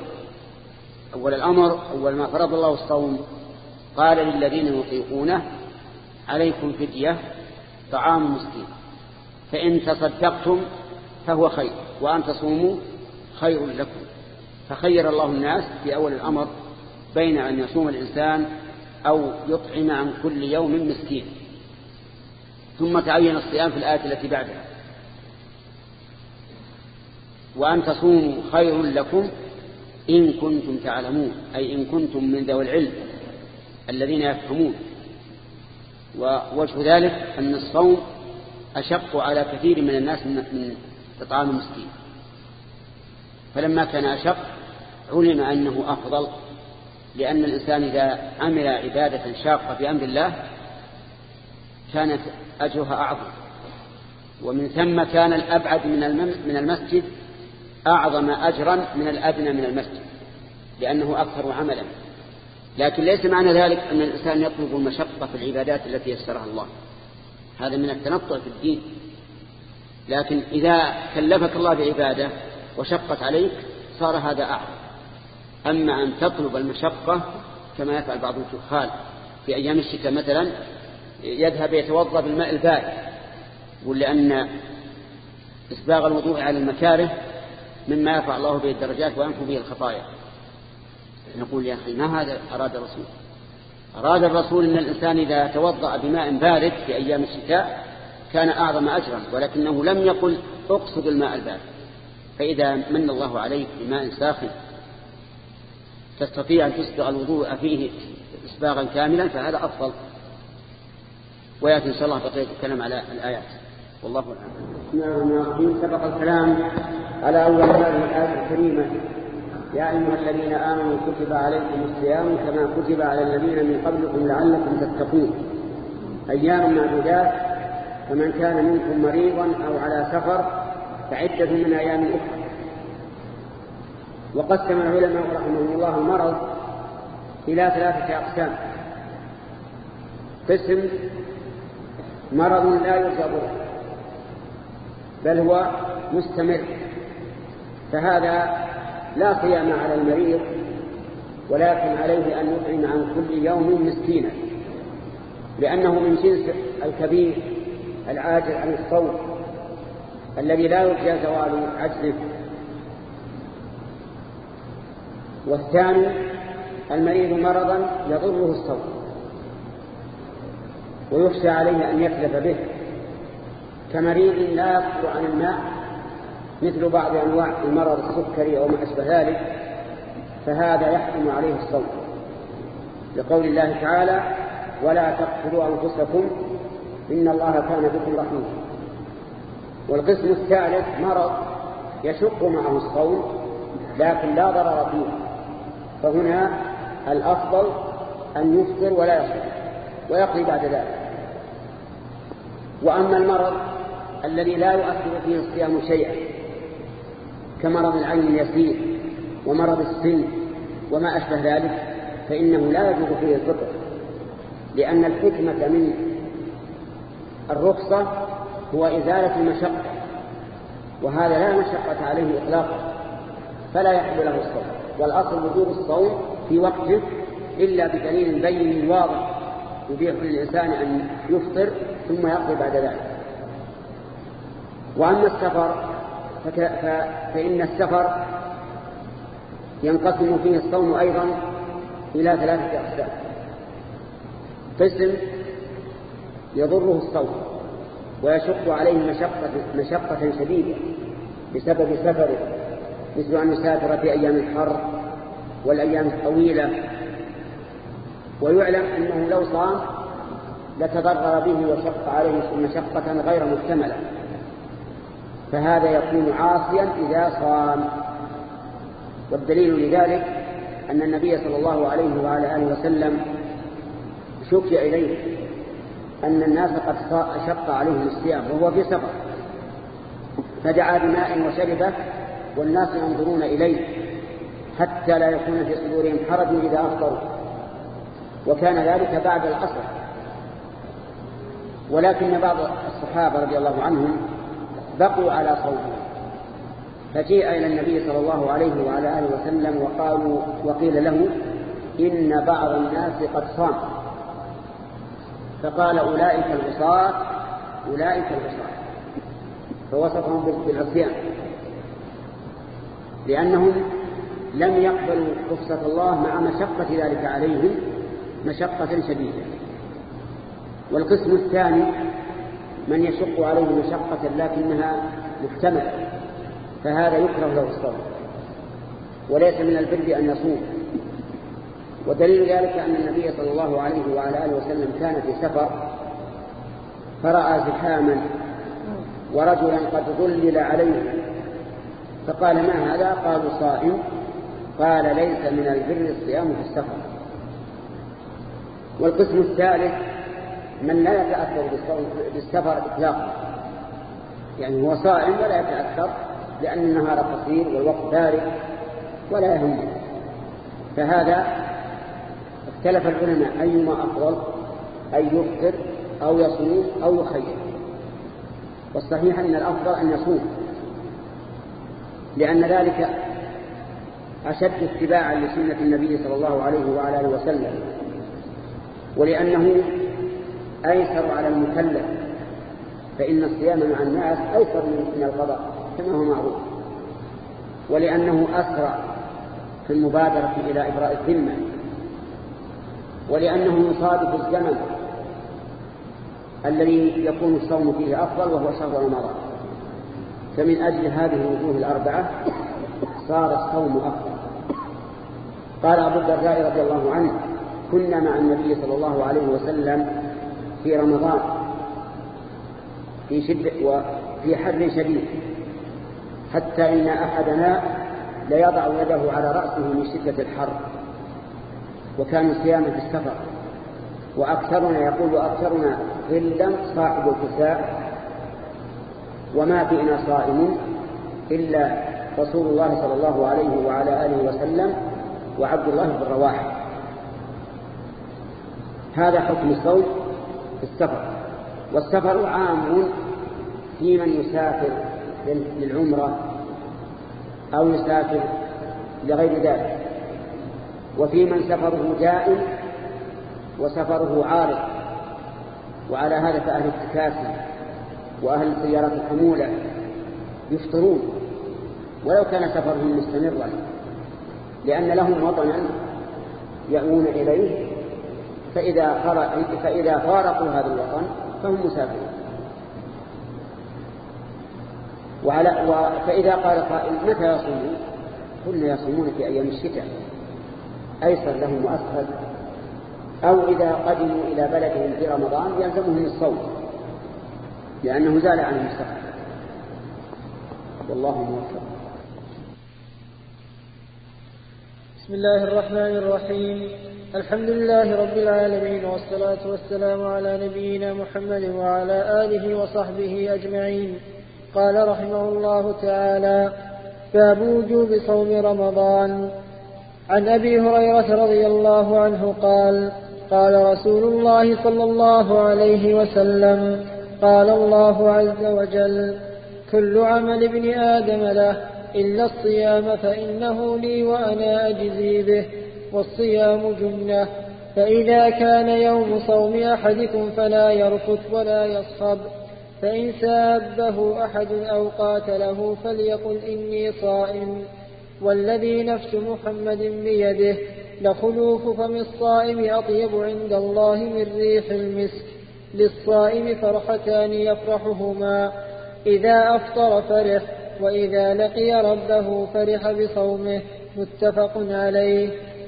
أول ما فرض الله الصوم قال للذين يطيقونه: عليكم فدية طعام مسكين، فإن تصدقتم فهو خير وأن تصوموا خير لكم. فخير الله الناس في أول الأمر بين أن يصوم الإنسان أو يطعم عن كل يوم مسكين. ثم تعين الصيام في الآية التي بعدها: وأن تصوموا خير لكم إن كنتم تعلمون، أي إن كنتم من ذوي العلم الذين يفهمون. ووجه ذلك أن الصوم أشق على كثير من الناس من إطعام المسكين، فلما كان أشق علم أنه أفضل، لأن الإنسان إذا عمل عبادة شاقة بأمر الله كانت أجرها أعظم، ومن ثم كان الأبعد من المسجد أعظم أجرا من الأدنى من المسجد، لأنه أكثر عملا. لكن ليس معنى ذلك أن الإنسان يطلب المشقة في العبادات التي يسرها الله، هذا من التنطع في الدين. لكن إذا كلفك الله بعبادة وشقت عليك صار هذا أعظم. أما أن تطلب المشقة كما يفعل بعض الجهال في أيام الشتاء مثلا، يذهب يتوضأ بالماء البارد، ولأن إسباغ الوضوء على المكاره مما يرفع الله به الدرجات وينفو به الخطايا. نقول: يا أخي، ما هذا أراد الرسول؟ أراد الرسول أن الإنسان إذا توضأ بماء بارد في أيام الشتاء كان أعظم أجرا، ولكنه لم يقل اقصد الماء البارد. فإذا من الله عليك بماء ساخن تستطيع أن تسبغ الوضوء فيه إسباغا كاملا فهذا أفضل. ويأتي إن شاء الله بقية الكلام على الآيات، والله أعلم. سبق الكلام على أول هذه الآية الكريمة: يا أيها الذين آمنوا كتب عليكم الصيام كما كتب على الذين من قبلكم لعلكم تتقون أيام معدودات، فمن كان منكم مريضا أو على سفر فعدة من أيام أخرى. وقسم العلماء رحمهم الله المرض إلى 3 أقسام: قسم مرض لا يرجى ضره بل هو مستمر، فهذا لا صيام على المريض، ولكن عليه أن يطعم عن كل يوم مسكينا، لأنه من جنس الكبير العاجز عن الصوم الذي لا يرجى زوال عجزه. والثاني المريض مرضا يضره الصوم ويخشى عليه أن يتلف به، كمريض لا يصبر عن الماء مثل بعض أنواع المرض السكري أو ما أشبه ذلك، فهذا يحرم عليه الصوم لقول الله تعالى: ولا تقتلوا أنفسكم إن الله كان بكم رحيما. والقسم الثالث مرض يشق معه الصوم لكن لا ضرر فيه، فهنا الأفضل أن يفطر ولا يصوم ويقضي بعد ذلك. وأما المرض الذي لا يؤثر فيه الصيام شيئا كمرض العين اليسير ومرض السن وما أشبه ذلك فإنه لا يجوز فيه الفطر، لأن الحكمة من الرخصة هو إزالة المشقة، وهذا لا مشقة عليه إطلاقا فلا يحل له الصوم. والأصل وجوب الصوم في وقته إلا بدليل بين واضح يبيح للإنسان أن يفطر ثم يقضي بعد ذلك. وأما السفر فإن السفر ينقسم فيه الصوم أيضا إلى 3 أقسام. قسم يضره الصوم ويشق عليه مشقة شديدة بسبب سفره، مثل أن يسافر في أيام الحر والأيام الطويلة، ويعلم أنه لو صام لتضرر به وشق عليه مشقة غير محتملة، فهذا يكون عاصيا إذا صام. والدليل لذلك أن النبي صلى الله عليه وعلى آله وسلم شكي إليه أن الناس قد شق عليهم الصيام وهو في سفر، فدعا بماء وشربه والناس ينظرون إليه حتى لا يكون في صدورهم حرج إذا أفطروا، وكان ذلك بعد العصر. ولكن بعض الصحابة رضي الله عنهم بقوا على صومه، فجيء إلى النبي صلى الله عليه وعلى آله وسلم وقيل له إن بعض الناس قد صام، فقال أولئك العصاة أولئك العصاة، فوصفهم بالعصيان لأنهم لم يقبلوا رخصة الله مع مشقة ذلك عليهم مشقة شديدة. والقسم الثاني من يشق عليه مشقة لكنها محتملة، فهذا يكره له الصوم وليس من البر أن يصوم. ودليل ذلك أن النبي صلى الله عليه وعلى آله وسلم كان في سفر فرأى زحاما ورجلا قد ظلل عليه فقال: ما هذا؟ قالوا: صائم. قال: ليس من البر الصيام في السفر. والقسم الثالث من لا يتأثر بالسفر إطلاقا، يعني هو صائم ولا يتأثر لأن النهار قصير والوقت بارد ولا يهمه، فهذا اختلف العلماء أيما أفضل، أن يفطر أو يصوم أو يخير. والصحيح أن الأفضل أن يصوم، لأن ذلك أشد اتباعا لسنة النبي صلى الله عليه وعلى آله وسلم، ولأنه أيسر على المكلف، فإن الصيام مع الناس أيسر من القضاء كما هو معروف، ولأنه أسرع في المبادرة إلى إبراء الذمة، ولأنه يصادف الزمن الذي يكون الصوم فيه أفضل وهو شهر رمضان. فمن أجل هذه الوجوه الأربعة صار الصوم أفضل. قال أبو الدرداء رضي الله عنه: كنا مع النبي صلى الله عليه وسلم في رمضان في شدة وفي حر شديد، حتى إن أحدنا ليضع يده على رأسه من شدة الحر، وكان صياما في السفر. وأكثرنا يقول أكثرنا ظلا صاحب الكساء، وما فينا صائم إلا رسول الله صلى الله عليه وعلى آله وسلم وعبد الله بن رواحة. هذا حكم الصوم في السفر. والسفر عام في من يسافر للعمرة أو يسافر لغير ذلك، وفي من سفره دائم وسفره عارض. وعلى هذا فأهل التكاسي وأهل السيارات الحمولة يفطرون ولو كان سفرهم مستمرا، لأن لهم وطنا يأوون إليه، فإذا فارقوا هذا الوطن فهم مسافرون. فإذا قال قائل متى يصومون؟ قلنا يصومون في أيام الشتاء، أيسر لهم وأسهل، أو إذا قدموا إلى بلدهم في رمضان يلزمهم الصوم لأنه زال عنهم السفر. والله موفق. بسم الله الرحمن الرحيم. الحمد لله رب العالمين، والصلاة والسلام على نبينا محمد وعلى آله وصحبه أجمعين. قال رحمه الله تعالى: باب وجوب صوم رمضان. عن أبي هريرة رضي الله عنه قال: قال رسول الله صلى الله عليه وسلم: قال الله عز وجل: كل عمل ابن آدم له إلا الصيام فإنه لي وأنا أجزي به، والصيام جنة، فإذا كان يوم صوم أحدكم فلا يرفث ولا يصخب، فإن سابه أحد أو قاتله فليقل إني صائم، والذي نفس محمد بيده لخلوف فم الصائم أطيب عند الله من ريح المسك. للصائم فرحتان يفرحهما: إذا أفطر فرح، وإذا لقي ربه فرح بصومه. متفق عليه.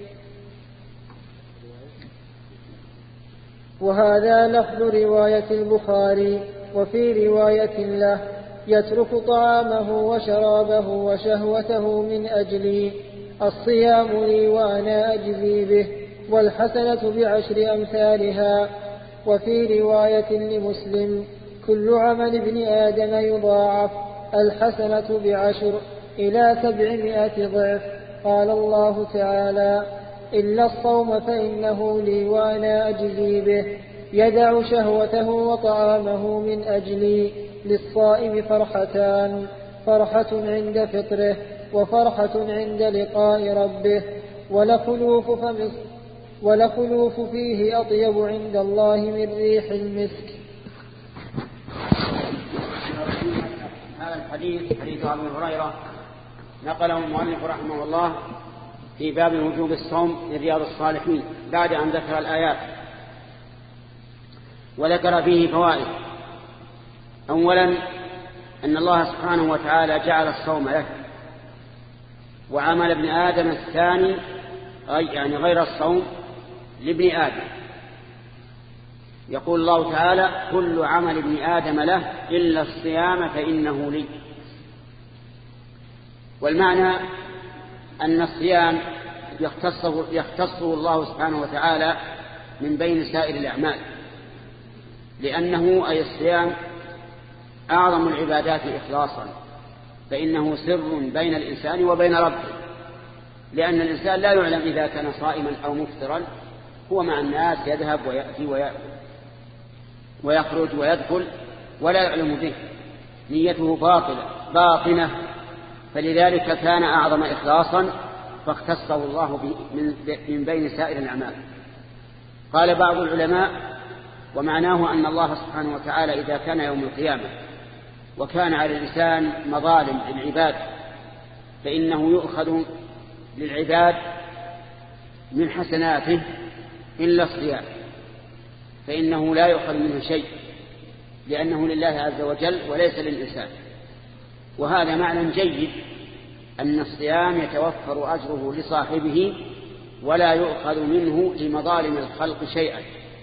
وهذا لفظ رواية البخاري. وفي رواية له: يترك طعامه وشرابه وشهوته من أجلي، الصيام لي وأنا أجزي به، والحسنة بعشر أمثالها. وفي رواية لمسلم: كل عمل ابن آدم يضاعف، الحسنة بعشر إلى 700 ضعف. قال الله تعالى: إلا الصوم فإنه لي وأنا أجزي به، يدع شهوته وطعامه من أجلي. للصائم فرحتان: فرحة عند فطره، وفرحة عند لقاء ربه، ولخلوف فيه أطيب عند الله من ريح المسك. هذا الحديث حديث أبي هريرة نقله المؤلف رحمه الله في باب وجوب الصوم لرياض الصالحين بعد أن ذكر الآيات، وذكر فيه فوائد. أولا أن الله سبحانه وتعالى جعل الصوم له، وعمل ابن آدم الثاني يعني غير الصوم لابن آدم. يقول الله تعالى: كل عمل ابن آدم له إلا الصيام فإنه لي. والمعنى أن الصيام يختصه الله سبحانه وتعالى من بين سائر الأعمال، لأنه أي الصيام أعظم العبادات إخلاصا، فإنه سر بين الإنسان وبين ربه، لأن الإنسان لا يعلم إذا كان صائما أو مفطرا، هو مع الناس يذهب ويأتي ويخرج ويدخل ولا يعلم به، نيته باطنة، فلذلك كان أعظم إخلاصا فاختصه الله من بين سائر الأعمال. قال بعض العلماء: ومعناه أن الله سبحانه وتعالى إذا كان يوم القيامة وكان على الإنسان مظالم للعباد، فإنه يؤخذ للعباد من حسناته إلا الصيام، فإنه لا يؤخذ منه شيء، لأنه لله عز وجل وليس للإنسان. وهذا معنى جيد، أن الصيام يتوفر أجره لصاحبه ولا يؤخذ منه لمظالم الخلق شيئا.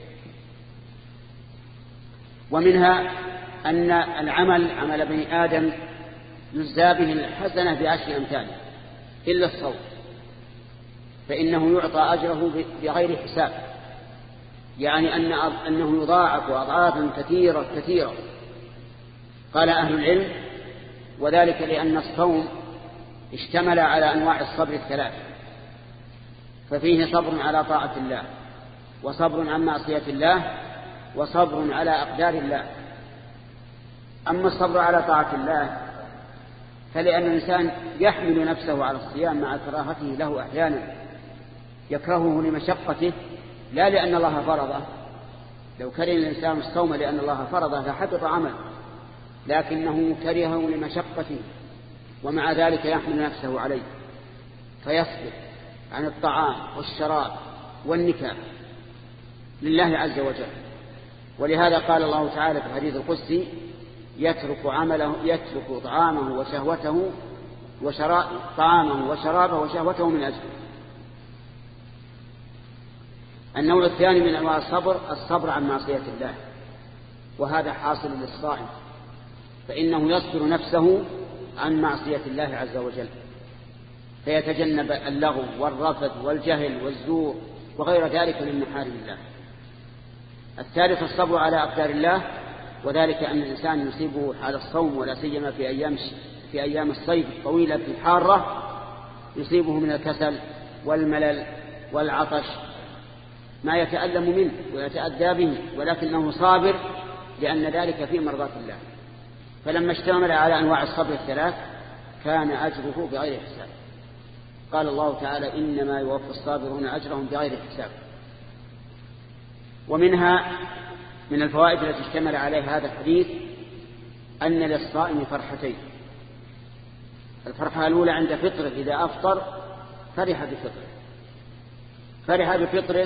ومنها أن عمل بني آدم يجزى به الحسنة بعشر أمثاله إلا الصوم، فإنه يعطى أجره بغير حساب، يعني أنه يضاعف أضعافا كثيرة. قال أهل العلم: وذلك لأن الصوم اشتمل على أنواع الصبر الثلاث، ففيه صبر على طاعة الله، وصبر عن معصية الله، وصبر على أقدار الله. أما الصبر على طاعة الله فلأن الإنسان يحمل نفسه على الصيام مع كراهته له أحيانا، يكرهه لمشقته لا لأن الله فرضه. لو كره الإنسان الصوم لأن الله فرضه لحبط عمل، لكنه كرهه لمشقته، ومع ذلك يحمل نفسه عليه فيصبر عن الطعام والشراب والنكاح لله عز وجل. ولهذا قال الله تعالى في الحديث القدسي: يترك طعامه وشهوته طعامه وشرابه وشهوته من أجله. النوع الثاني من أنواع الصبر عن معصية الله، وهذا حاصل للصائم، فإنه يصبر نفسه عن معصية الله عز وجل، فيتجنب اللغو والرفث والجهل والزور وغير ذلك من محارم الله. الثالث الصبر على أقدار الله، وذلك أن الإنسان يصيبه حال الصوم، ولا سيما في أيام الصيف الطويلة في الحارة، يصيبه من الكسل والملل والعطش ما يتألم منه ويتأدى به، ولكنه صابر لأن ذلك في مرضاة الله. فلما اشتمل على أنواع الصبر الثلاث كان أجره بغير حساب. قال الله تعالى: إنما يوفى الصابرون أجرهم بغير حساب. ومنها من الفوائد التي اشتمل عليها هذا الحديث أن للصائم فرحتين: الفرحة الأولى عند فطره، إذا أفطر فرح بفطره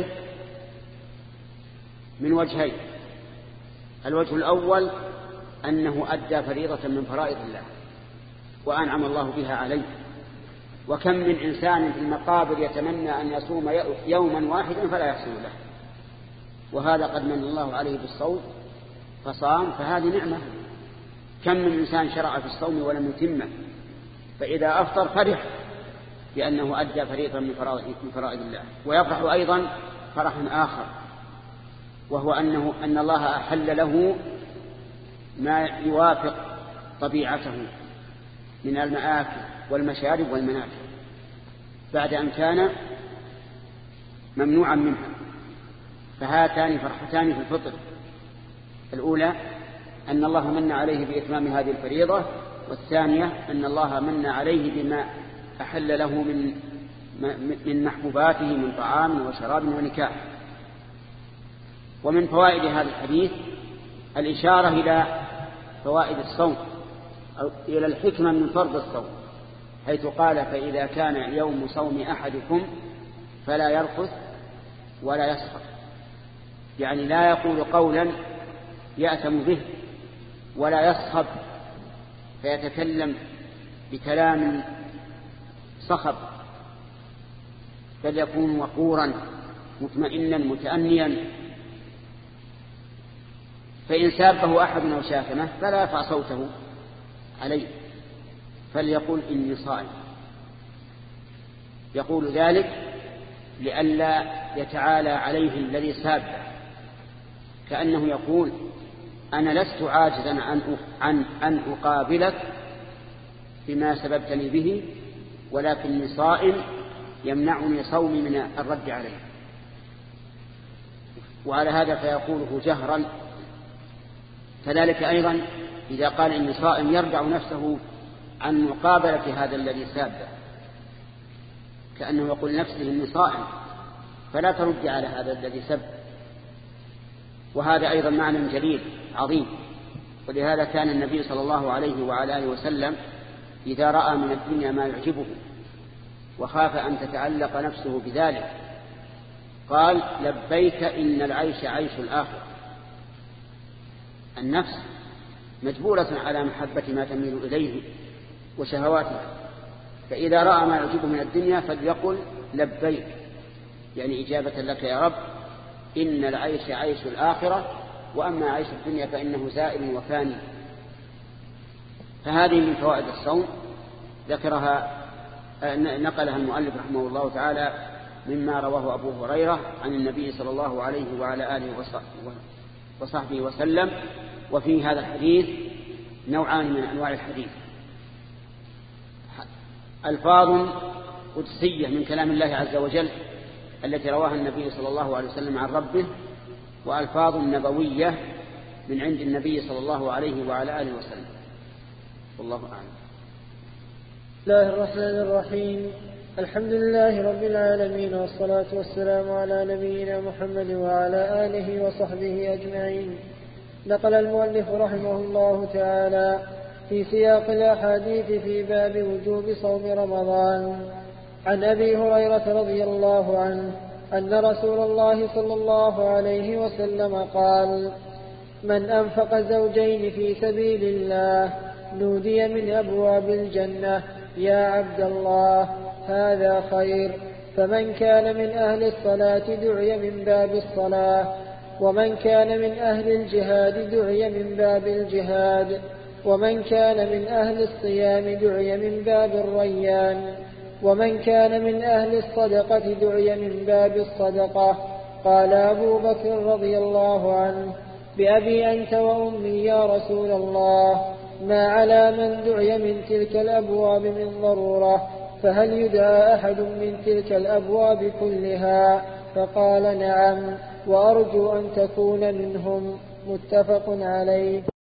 من وجهين: الوجه الأول أنه أدى فريضة من فرائض الله وأنعم الله بها عليه، وكم من إنسان في المقابر يتمنى أن يصوم يوما واحدا فلا يحصل له، وهذا قد من الله عليه بالصوم فصام، فهذه نعمة. كم من إنسان شرع في الصوم ولم يتمه، فإذا أفطر فرح لأنه أدى فريضة من فرائض الله. ويفرح أيضا فرحا آخر، وهو أن الله أحل له ما يوافق طبيعته من المآكل والمشارب والمنافع بعد أن كان ممنوعا منها. فهاتان فرحتان في الفطر: الأولى أن الله من عليه بإتمام هذه الفريضة، والثانية أن الله من عليه بما أحل له من محبوباته من طعام وشراب ونكاح. ومن فوائد هذا الحديث الإشارة إلى فوائد الصوم أو إلى الحكمة من فرض الصوم، حيث قال: فإذا كان يوم صوم أحدكم فلا يرفث ولا يسخط، يعني لا يقول قولا يأثم به، ولا يصخب فيتكلم بكلام صخب، بل يكون وقورا مطمئنا متأنيا. فإن سابه أحد أو شاتمه فلا يرفع صوته عليه، فليقول: إني صائم. يقول ذلك لئلا يتعالى عليه الذي سابه، كأنه يقول: أنا لست عاجزا عن أقابلك بما سببتني به، ولكني صائم يمنعني صومي من الرد عليه. وعلى هذا فيقوله جهرا. كذلك أيضا إذا قال إني صائم يرجع نفسه عن مقابلة هذا الذي سابه، كأنه يقول نفسه إني صائم، فلا ترد على هذا الذي سب. وهذا أيضا معنى جليل عظيم. ولهذا كان النبي صلى الله عليه وعلى آله وسلم إذا رأى من الدنيا ما يعجبه وخاف أن تتعلق نفسه بذلك قال: لبيك إن العيش عيش الآخرة. النفس مجبولة على محبة ما تميل إليه وشهواتها، فإذا رأى ما يعجبه من الدنيا فليقل: لبيك، يعني إجابة لك يا رب، إن العيش عيش الآخرة، وأما عيش الدنيا فإنه زائل وفاني. فهذه من فوائد الصوم نقلها المؤلف رحمه الله تعالى مما رواه أبو هريرة عن النبي صلى الله عليه وعلى آله وصحبه وسلم. وفي هذا الحديث نوعان من أنواع الحديث: ألفاظ قدسية من كلام الله عز وجل التي رواها النبي صلى الله عليه وسلم عن ربه، وألفاظ نبوية من عند النبي صلى الله عليه وعلى آله وسلم. والله أعلم. بسم الله الرحمن الرحيم. الحمد لله رب العالمين، والصلاة والسلام على نبينا محمد وعلى آله وصحبه أجمعين. نقل المؤلف رحمه الله تعالى في سياق الأحاديث في باب وجوب صوم رمضان عن أبي هريرة رضي الله عنه أن رسول الله صلى الله عليه وسلم قال: من أنفق زوجين في سبيل الله نودي من أبواب الجنة: يا عبد الله هذا خير. فمن كان من أهل الصلاة دعي من باب الصلاة، ومن كان من أهل الجهاد دعي من باب الجهاد، ومن كان من أهل الصيام دعي من باب الريان، ومن كان من أهل الصدقة دعي من باب الصدقة. قال أبو بكر رضي الله عنه: بأبي أنت وأمي يا رسول الله، ما على من دعي من تلك الأبواب من ضرورة، فهل يدعى أحد من تلك الأبواب كلها؟ فقال: نعم، وأرجو أن تكون منهم. متفق عليه.